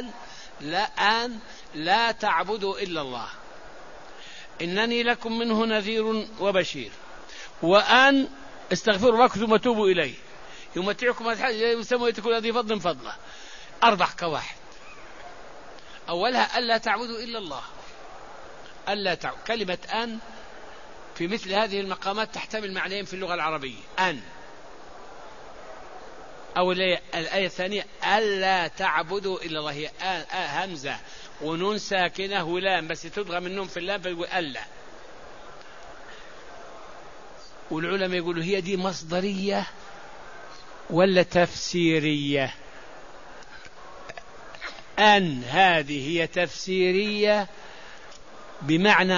لا تعبدوا إلا الله، إنني لكم منه نذير وبشير، وأن استغفروا ربكم ثم توبوا إليه يمتعكم يسمى تكون ذي فضل فضله. 4 قواعد. أولها ألا تعبدوا إلا الله. كلمة أن في مثل هذه المقامات تحتمل معنيين في اللغة العربية: أن، أو الآية الثانية ألا تعبدوا إلا الله، هي همزة ونون ساكنة ولام بس تدغم النون في اللام فيقول ألا. والعلماء يقولوا هي دي مصدرية ولا تفسيرية؟ أن هذه هي تفسيرية بمعنى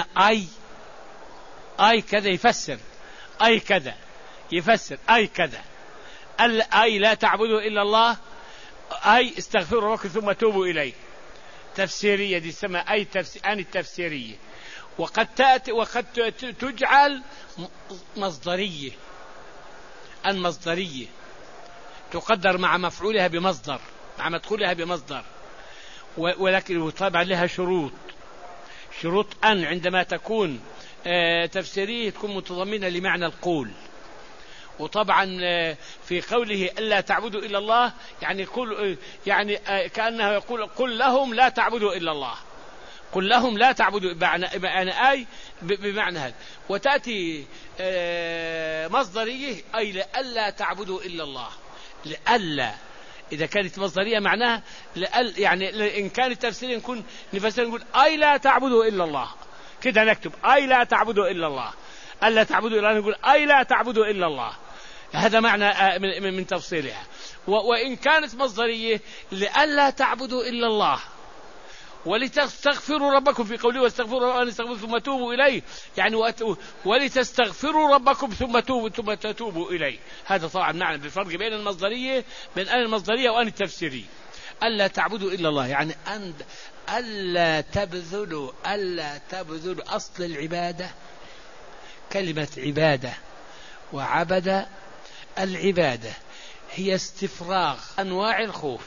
أي كذا يفسر، أي كذا يفسر، أي كذا، أي لا تعبدوا إلا الله، أي استغفروا ربكم ثم توبوا إليه. تفسيرية دي اسمها أن التفسيرية. وقد تأتي وقد تجعل مصدرية. المصدرية تقدر مع مفعولها بمصدر، مع مدخولها بمصدر، ولكن طبعا لها شروط أن عندما تكون تفسيرية تكون متضمنة لمعنى القول. وطبعا في قوله ألا تعبدوا إلا الله يعني كأنه يقول قل لهم لا تعبدوا إلا الله، قل لهم لا تعبدوا بمعنى هذا. وتأتي مصدريه أي لألا تعبدوا إلا الله، لألا إذا كانت مصدرية معناها يعني إن كانت تفسير نكون نفسر نقول أي لا تعبدوا إلا الله، كده نكتب أي لا تعبدوا إلا الله، ألا تعبدوا إلا الله نقول أي لا تعبدوا إلا الله. هذا معنى من تفصيلها. وإن كانت مصدرية لألا تعبدوا إلا الله ولتستغفروا ربكم، في قوله واستغفروا أن استغفروا ثم توبوا إليه، يعني ولتستغفروا ربكم ثم تتوبوا إليه. هذا طبعا معنى بالفرق بين المصدرية بين أن المصدرية وأن التفسيرية. ألا تعبدوا إلا الله يعني ألا تبذلوا أصل العبادة. كلمة عبادة وعبد، العبادة هي استفراغ أنواع الخوف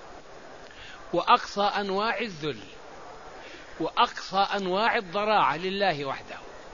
وأقصى أنواع الذل وأقصى أنواع الضراعة لله وحده،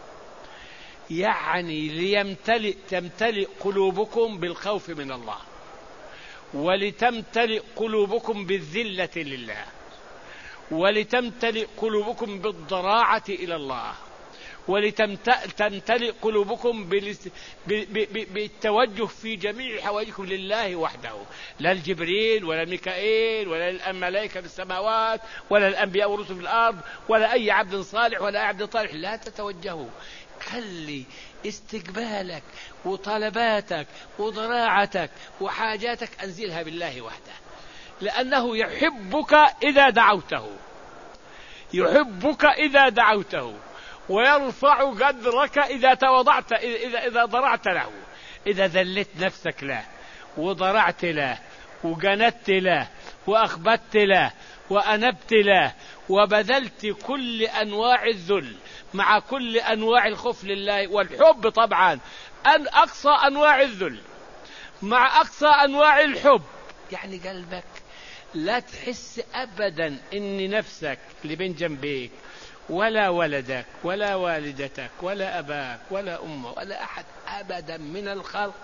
يعني تمتلئ قلوبكم بالخوف من الله، ولتمتلئ قلوبكم بالذلة لله، ولتمتلئ قلوبكم بالضراعة إلى الله، ولتمتلئ قلوبكم بالتوجه في جميع حوائجكم لله وحده، لا الجبريل ولا ميكائيل ولا الملائكة في السماوات ولا الأنبياء والرسل في الأرض ولا أي عبد صالح ولا أي عبد طالح. لا تتوجهوا، خلي استقبالك وطلباتك وضراعتك وحاجاتك أنزلها بالله وحده، لأنه يحبك إذا دعوته، يحبك إذا دعوته، ويرفع قدرك إذا تواضعت، إذا ضرعت له، إذا ذلت نفسك له وضرعت له وجندت له وأخبت له وأنبت له وبذلت كل أنواع الذل مع كل أنواع الخوف لله والحب، طبعا أن أقصى أنواع الذل مع أقصى أنواع الحب، يعني قلبك لا تحس أبدا إن نفسك اللي بين جنبيك ولا ولدك ولا والدتك ولا أباك ولا أمك ولا أحد أبدا من الخلق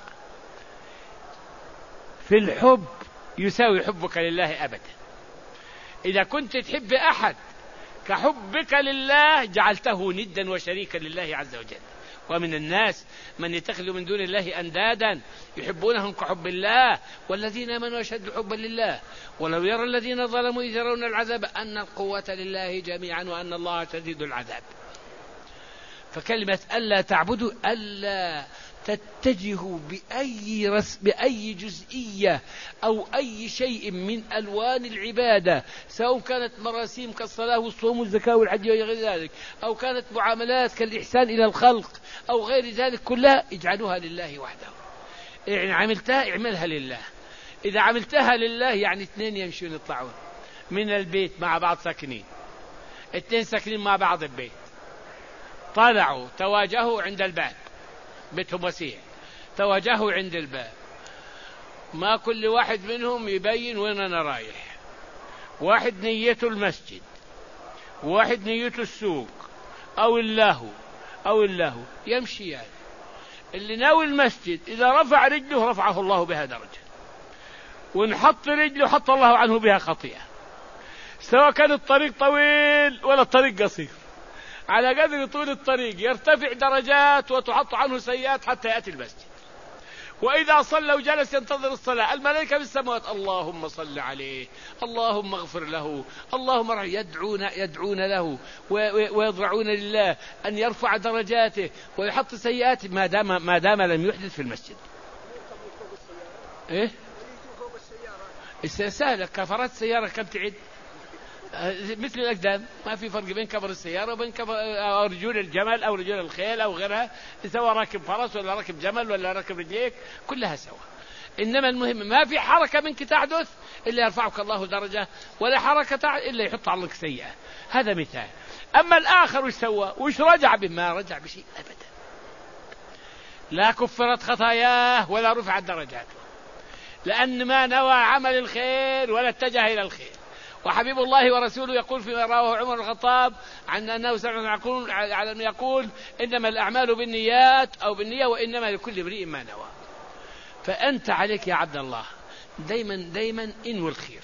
في الحب يساوي حبك لله أبدا. إذا كنت تحب أحد كحبك لله جعلته ندا وشريكا لله عز وجل. ومن الناس من يتخذ من دون الله أندادا يحبونهم كحب الله والذين آمنوا أشد حبا لله ولو يرى الذين ظلموا إذ يرون العذاب أن القوة لله جميعا وأن الله شديد العذاب. فكلمة ألا تعبدوا ألا تتجهوا بأي جزئية أو أي شيء من ألوان العبادة، سواء كانت مراسيم كالصلاة والصوم والزكاة والحج وغير ذلك، أو كانت معاملات كالإحسان إلى الخلق أو غير ذلك، كلها اجعلوها لله وحده. يعني عملتها اعملها لله. إذا عملتها لله يعني اثنين يمشون يطلعون من البيت مع بعض ساكنين، اثنين ساكنين مع بعض البيت، طلعوا تواجهوا عند الباب، بيتهم وسيع، تواجهوا عند الباب، ما كل واحد منهم يبين وين أنا رايح، واحد نيته المسجد واحد نيته السوق أو اللهو يمشي يعني. اللي ناوي المسجد إذا رفع رجله رفعه الله بها درجة، وإن حط رجله حط الله عنه بها خطيئة، سواء كان الطريق طويل ولا الطريق قصير، على قدر طول الطريق يرتفع درجات وتحط عنه سيئات حتى يأتي المسجد. وإذا صلى وجلس ينتظر الصلاة الملائكة في السماوات اللهم صل عليه اللهم اغفر له اللهم يدعون له ويضرعون لله أن يرفع درجاته ويحط سيئاته ما دام لم يحدث في المسجد. إيه سهلة، كفرات السيارة كم تعد؟ مثل الأقدام، ما في فرق بين كبر السيارة وبين رجول الجمل أو رجول الخيل أو غيرها، سواء راكب فرس ولا راكب جمل ولا راكب رجليك كلها سوا. إنما المهم ما في حركة منك تحدث إلا يرفعك الله درجة، ولا حركة إلا يحط عنك سيئة. هذا مثال. أما الآخر وش سوى؟ وش رجع بما رجع بشيء أبدا، لا كفرت خطاياه ولا رفعت درجاته، لأن ما نوى عمل الخير ولا اتجه إلى الخير. وحبيب الله ورسوله يقول فيما رواه عمر الخطاب عن أنه يقول إنما الأعمال بالنيات أو بالنية وإنما لكل امرئ ما نوى. فأنت عليك يا عبد الله دايما انوي الخير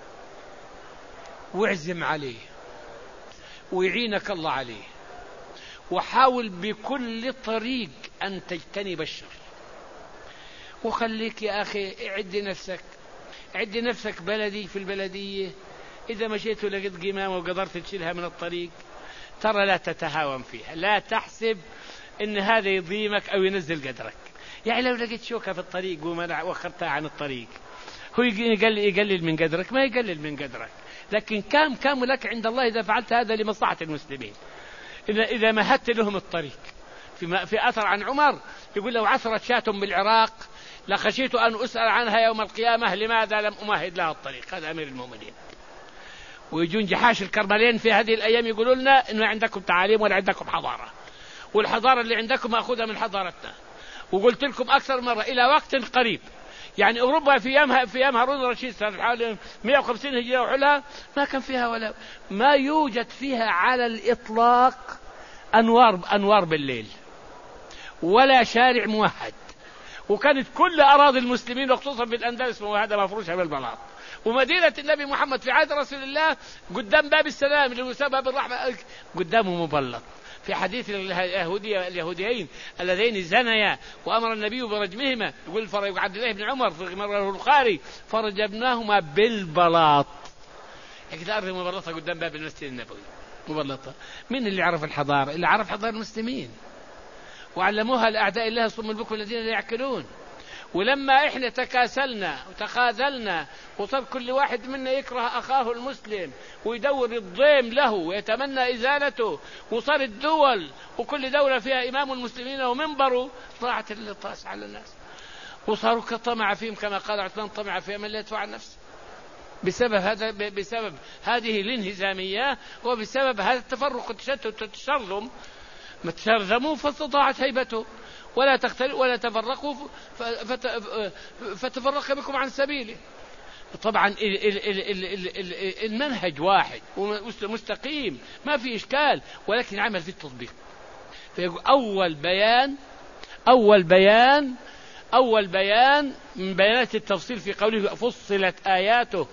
واعزم عليه ويعينك الله عليه، وحاول بكل طريق أن تجتنب الشر. وخليك يا أخي اعد نفسك عد نفسك بلدي في البلدية، إذا مشيت لقيت قمامة وقدرت تشيلها من الطريق ترى لا تتهاون فيها، لا تحسب إن هذا يضيمك أو ينزل قدرك. يعني لو لقيت شوكة في الطريق وأخرتها عن الطريق، هو يقلل من قدرك؟ ما يقلل من قدرك، لكن كام لك عند الله إذا فعلت هذا لمصلحة المسلمين. إذا مهدت لهم الطريق. في أثر عن عمر يقول: لو عثرت شاة بالعراق لخشيت أن أسأل عنها يوم القيامة لماذا لم أمهد لها الطريق. هذا أمير المؤمنين. ويجون جحاش الكرملين في هذه الأيام يقولوا لنا إن عندكم تعاليم ولا عندكم حضارة، والحضارة اللي عندكم مأخوذة من حضارتنا. وقلت لكم أكثر مرة إلى وقت قريب، يعني أوروبا في أيام هارون الرشيد سنة حوالي 150 هجرية وحلها ما كان فيها ولا ما يوجد فيها على الإطلاق أنوار بالليل ولا شارع موحد، وكانت كل أراضي المسلمين وخصوصا بالأندلس وهذا مفروشة بالبلاط. ومدينة النبي محمد في عهد رسول الله قدام باب السلام اللي هو باب الرحمة قدامه مبلط. في حديث اليهوديين اللذين زنيا وأمر النبي برجمهما، يقول عبد الله بن عمر في مرة البخاري: فرجمناهما بالبلاط. هكذا أرض مبلطة قدام باب المسجد النبوي مبلطة. من اللي عرف الحضارة؟ اللي عرف حضارة المسلمين، وعلموها لأعداء الله الصم البكم الذين لا يعقلون. ولما إحنا تكاسلنا وتخاذلنا وصار كل واحد منا يكره أخاه المسلم ويدور الضيم له ويتمنى إزالته، وصار الدول وكل دولة فيها إمام المسلمين ومنبره، ضاعت الطاس على الناس وصاروا كطمع فيهم، كما قال عثمان: طمع في من لا يدفع عن نفسه. بسبب هذه الانهزامية وبسبب هذا التفرق والتشتت والتشرذم. ما تشرذموا فاستطاعت هيبته، ولا تختلفوا ولا تفرقوا فتفرق بكم عن سبيله. طبعا المنهج واحد ومستقيم ما في إشكال، ولكن عمل في التطبيق. فيقول: أول بيان من بيانات التفصيل في قوله: فصلت آياته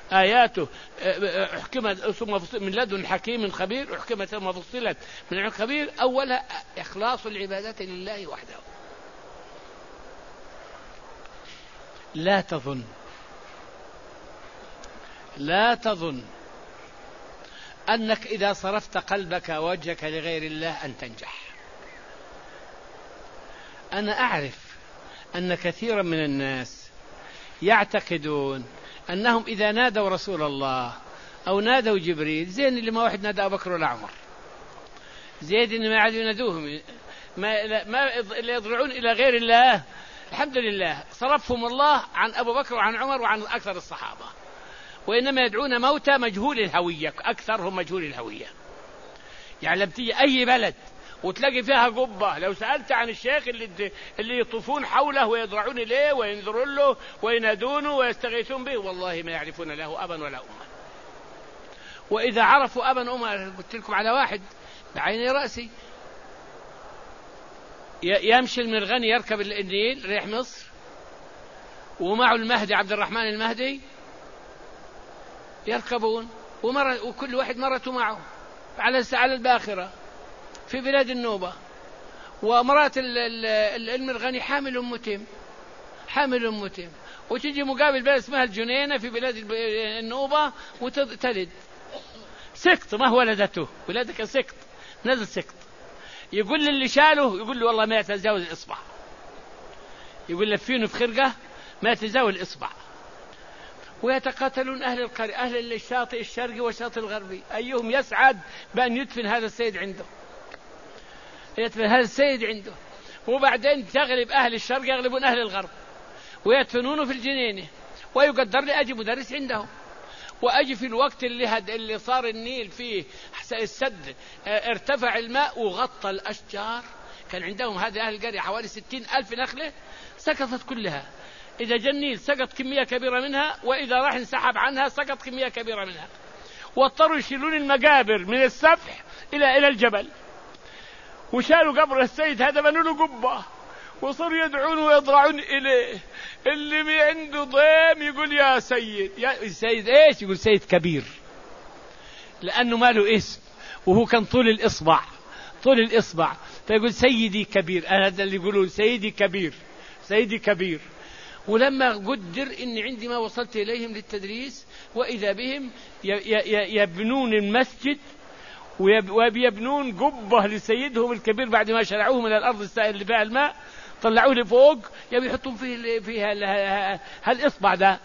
حكمت ثم فصلت من لدن حكيم خبير، حكمت ثم فصلت من علم خبير. أولها إخلاص العبادات لله وحده. لا تظن أنك إذا صرفت قلبك ووجهك لغير الله أن تنجح. أنا أعرف أن كثيرا من الناس يعتقدون أنهم إذا نادوا رسول الله أو نادوا جبريل، زين اللي ما واحد نادى أبو بكر ولا عمر، زين اللي ما عادوا ينادوهم، ما اللي يضرعون إلى غير الله. الحمد لله صرفهم الله عن أبو بكر وعن عمر وعن أكثر الصحابة، وإنما يدعون موتى مجهول الهوية، أكثرهم مجهول الهوية. يعني لم تيجي أي بلد وتلاقي فيها قبة، لو سألت عن الشيخ اللي يطوفون حوله ويضرعون إليه وينذرون له وينادونه ويستغيثون به، والله ما يعرفون له أبا ولا أما. وإذا عرفوا أبا أما، قلت لكم على واحد بعيني رأسي يمشي المرغني يركب النيل ريح مصر، ومعه المهدي عبد الرحمن المهدي يركبون، وكل واحد مرته معه على الباخرة في بلاد النوبة، ومرات المرغني حامل متم، وتجي مقابل بلد اسمها الجنينة في بلاد النوبة وتلد سقط، ما هو ولدته، ولادك سقط، نزل سقط. يقول للي شاله، يقول له: والله ما يتجاوز الإصبع. يقول لفينه في خرقة ما يتجاوز الإصبع. ويتقاتلون أهل القرية، أهل الشاطئ الشرقي والشاطئ الغربي، أيهم يسعد بأن يدفن هذا السيد عنده. وبعدين تغلب أهل الشرق يغلبون أهل الغرب ويدفنونه في الجنينة، ويقدر لي أجي مدرس عندهم، وأجي في الوقت اللي صار النيل فيه السد ارتفع الماء وغطى الأشجار. كان عندهم هذه أهل القرية حوالي 60,000 نخلة سقطت كلها. إذا جاء النيل سقط كمية كبيرة منها، وإذا راح انسحب عنها سقط كمية كبيرة منها، واضطروا يشيلون المقابر من السفح إلى الجبل. وشالوا قبر السيد هذا بنوا له قبة، وصاروا يدعون ويضرعون إليه. اللي عنده ضيم يقول: يا سيد إيش؟ يقول: سيد كبير، لأنه ما له اسم، وهو كان طول الإصبع، فيقول: سيدي كبير. هذا اللي يقولون سيدي كبير. ولما قدر إني عندما وصلت إليهم للتدريس وإذا بهم يبنون المسجد ويبنون قبة لسيدهم الكبير بعد ما شرعوه من الأرض السائل اللي فيها الماء، طلعوه لفوق يبي يحطون فيها هالإصبع ده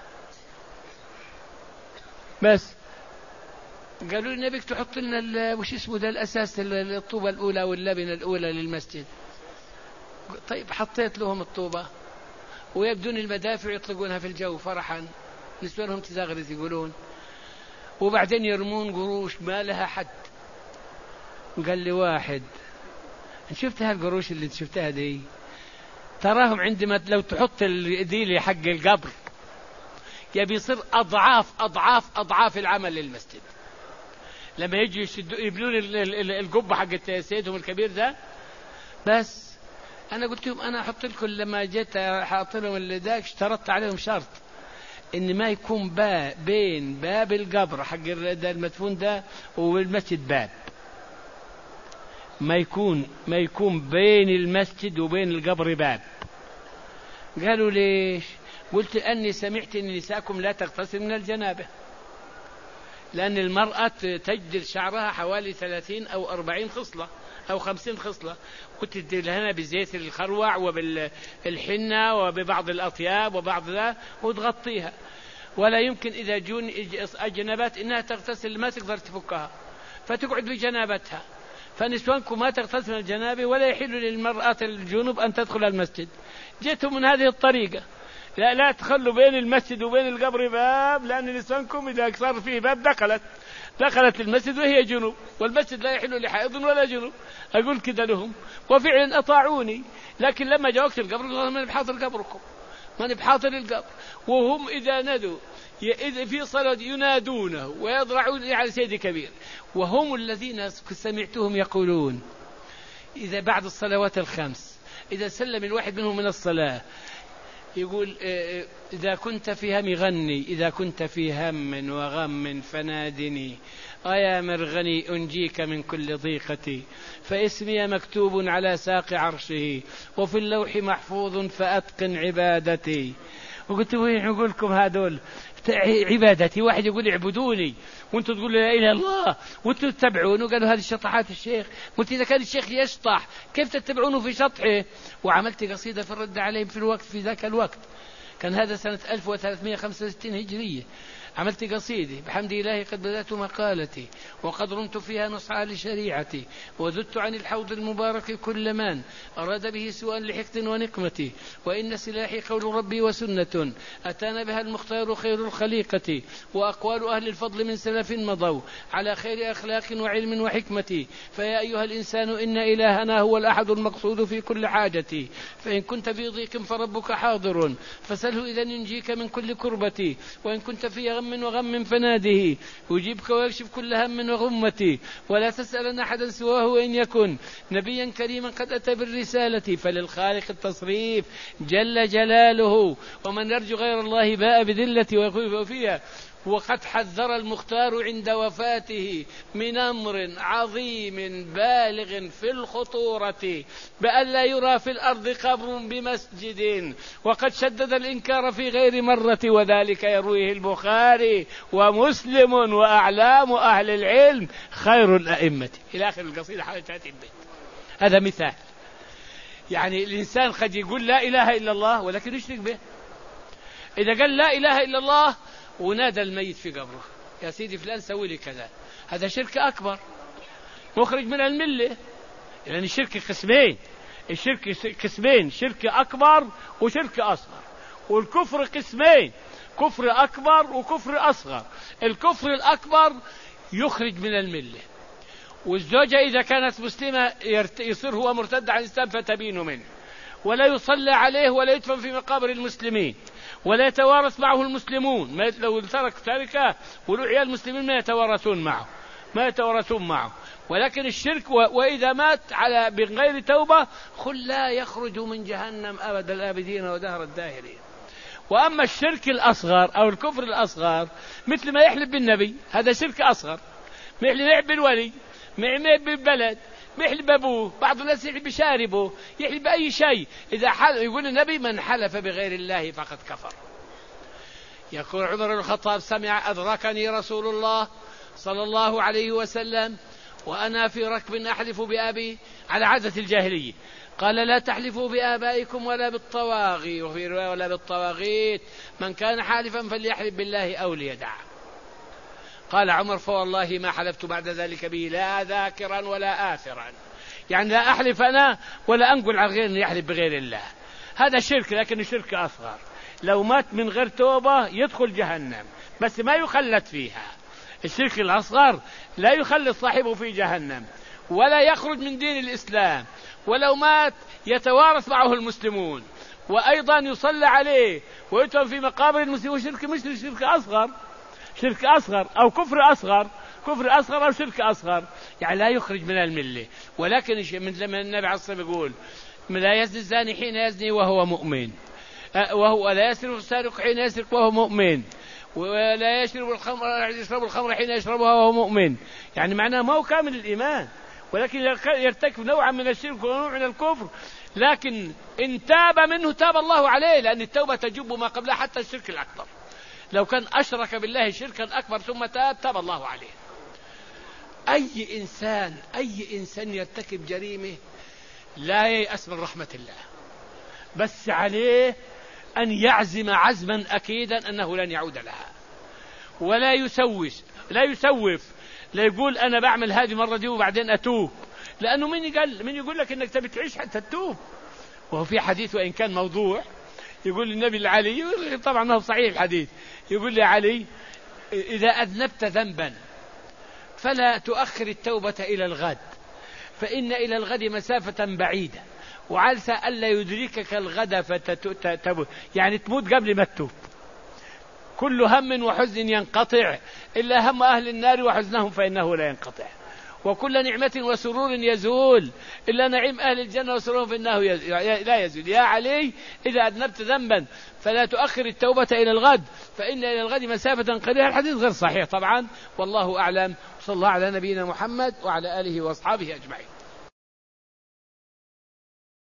بس. قالوا لي نبيك تحط لنا وش اسمه ده الأساس، الطوبة الأولى واللبنة الأولى للمسجد. طيب حطيت لهم الطوبة ويبدون المدافع يطلقونها في الجو فرحا، نسوانهم تزاغرز يقولون، وبعدين يرمون قروش ما لها حد. قال لي واحد شفت هالقروش اللي شفتها دي، تراهم عندما لو تحط الديل حق القبر يبي يصير أضعاف أضعاف أضعاف العمل للمسجد. لما يجي يبنون القبة حق سيدهم الكبير ده بس. أنا قلت لهم أنا أحط لكم، لما جيت أحط لهم اللي ذاك اشترطت عليهم شرط إن ما يكون بين باب القبر حق المدفون ده والمسجد باب، ما يكون بين المسجد وبين القبر باب. قالوا ليش؟ قلت أني سمعت أن نساءكم لا تغتسل من الجنابة، لأن المرأة تجدل شعرها حوالي 30 أو 40 خصلة أو 50 خصلة، وتدلهنا بزيت الخروع وبالحنة وببعض الأطياب وبعض ذا وتغطيها، ولا يمكن إذا جون أجنبات إنها تغتسل ما تقدر تفكها فتقعد بجنابتها. فنسوانكم ما تغتسل من الجنابة ولا يحل للمرأة الجنوب أن تدخل المسجد. جئتم من هذه الطريقة، لا تخلوا بين المسجد وبين القبر باب، لأن نسوانكم إذا صار فيه باب دخلت المسجد وهي جنوب، والمسجد لا يحل لحائض ولا جنوب. أقول كذا لهم وفعلا أطاعوني، لكن لما جاء وقت القبر قالوا من بحاضر قبركم، من بحاضر القبر. وهم إذا ندوا إذا في صلاة ينادونه ويضرعون على سيد كبير، وهم الذين سمعتهم يقولون إذا بعد الصلوات الخمس إذا سلم الواحد منهم من الصلاة يقول إذا كنت في هم غني، إذا كنت في هم وغم فنادني، يا مرغني أنجيك من كل ضيقتي، فاسمي مكتوب على ساق عرشه وفي اللوح محفوظ فأتقن عبادتي. وقلت وين يقول لكم هذول عبادتي؟ واحد يقول اعبدوني وانتم تقولوا لا إله إلا الله وانتم تتبعونه. قالوا هذه شطحات الشيخ. قلت إذا كان الشيخ يشطح كيف تتبعونه في شطحه؟ وعملت قصيدة في الرد عليهم في ذاك الوقت، كان هذا سنة 1365 هجرية. عملت قصيدة بحمد الله قد بدأت مقالتي وقد رمت فيها نصعى لشريعتي، وزدت عن الحوض المبارك كل من أراد به سوءا لحقد ونقمتي، وإن سلاحي قول ربي وسنة أتانا بها المختار خير الخليقة، وأقوال أهل الفضل من سلف مضوا على خير أخلاق وعلم وحكمة. فيا أيها الإنسان إن إلهنا هو الأحد المقصود في كل حاجتي، فإن كنت في ضيق فربك حاضر فسله إذا ينجيك من كل كربتي، وإن كنت في غم وغم فناده يجيبك ويكشف كل هم وغمتي، ولا تسألن أحدا سواه وإن يكن نبيا كريما قد أتى بالرسالة، فللخالق التصريف جل جلاله، ومن يرجو غير الله باء بذلة وفيها. وقد حذر المختار عند وفاته من أمر عظيم بالغ في الخطورة، بأن لا يرى في الأرض قبر بمسجد، وقد شدد الإنكار في غير مرة، وذلك يرويه البخاري ومسلم وأعلام أهل العلم خير الأئمة إلى آخر القصيدة حالة البيت. هذا مثال. يعني الإنسان قد يقول لا إله إلا الله ولكن يشرك به. إذا قال لا إله إلا الله ونادى الميت في قبره يا سيدي فلان سوي لي كذا، هذا شرك أكبر مخرج من الملة. لأن الشرك قسمين، الشرك قسمين، شرك أكبر وشرك أصغر، والكفر قسمين، كفر أكبر وكفر أصغر. الكفر الأكبر يخرج من الملة، والزوجة إذا كانت مسلمة يصير هو مرتد عن الإسلام فتبين منه، ولا يصلى عليه ولا يدفن في مقابر المسلمين، ولا يتوارث معه المسلمون. لو ترك تركه ولو عيال المسلمين ما يتوارثون معه. ولكن الشرك وإذا مات على بغير توبة قل لا يخرج من جهنم أبد الآبدين ودهر الداهرين. وأما الشرك الأصغر أو الكفر الأصغر مثل ما يحلف بالنبي، هذا شرك أصغر. ما يحلف بالولي، ما يحلف بالبلد، يحلب أبوه، بعض الناس يحلب بشاربه، يحلب بأي شيء. إذا يقول النبي من حلف بغير الله فقد كفر. يقول عمر بن الخطاب أدركني رسول الله صلى الله عليه وسلم وأنا في ركب أحلف بأبي على عادة الجاهلية، قال لا تحلفوا بآبائكم ولا بالطواغي، وفي رواية ولا بالطواغيت، من كان حالفا فليحلف بالله أو ليدع. قال عمر فوالله ما حلفت بعد ذلك به لا ذاكرا ولا آثرا، يعني لا أحلف أنا ولا أنقل على غير أن يحلف بغير الله. هذا شرك، لكن شرك أصغر، لو مات من غير توبة يدخل جهنم بس ما يخلد فيها. الشرك الأصغر لا يخلد صاحبه في جهنم ولا يخرج من دين الإسلام، ولو مات يتوارث معه المسلمون، وأيضا يصلى عليه ويدفن في مقابر المسلمين. شرك مثل شرك أصغر، شرك أصغر أو كفر أصغر، كفر أصغر أو شرك أصغر، يعني لا يخرج من الملة. ولكن مثل ما النبي عليه الصلاة والسلام يقول لا يزني الزاني حين يزني وهو مؤمن، وهو لا يسرق السارق حين يسرق وهو مؤمن، ولا يشرب الخمر حين يشربها وهو مؤمن. يعني معناه ما هو كامل الإيمان، ولكن يرتكب نوعا من الشرك ونوع من الكفر، لكن إن تاب منه تاب الله عليه، لأن التوبة تجب ما قبلها حتى الشرك الأكبر. لو كان أشرك بالله شركا أكبر ثم تاب الله عليه. أي إنسان يرتكب جريمة لا ييأس من رحمة الله، بس عليه أن يعزم عزما أكيدا أنه لن يعود لها، ولا يسوف، لا يقول أنا بعمل هذه مرة دي وبعدين أتوب، لأنه من يقول لك أنك تبي تعيش حتى تتوب. وهو في حديث وإن كان موضوع يقول النبي لعلي، طبعا ما هو صحيح الحديث، يقول لي علي إذا أذنبت ذنبا فلا تؤخر التوبة إلى الغد، فإن إلى الغد مسافة بعيدة وعسى ألا يدركك الغد فتتوب، يعني تموت قبل ما تتوب. كل هم وحزن ينقطع إلا هم أهل النار وحزنهم فإنه لا ينقطع، وكل نعمة وسرور يزول إلا نعيم أهل الجنة وسرور فإنه لا يزول. يا علي إذا أذنبت ذنبا فلا تؤخر التوبة إلى الغد، فإن إلى الغد مسافة قليلة. الحديث غير صحيح طبعا، والله أعلم. صلى الله على نبينا محمد وعلى آله وأصحابه أجمعين.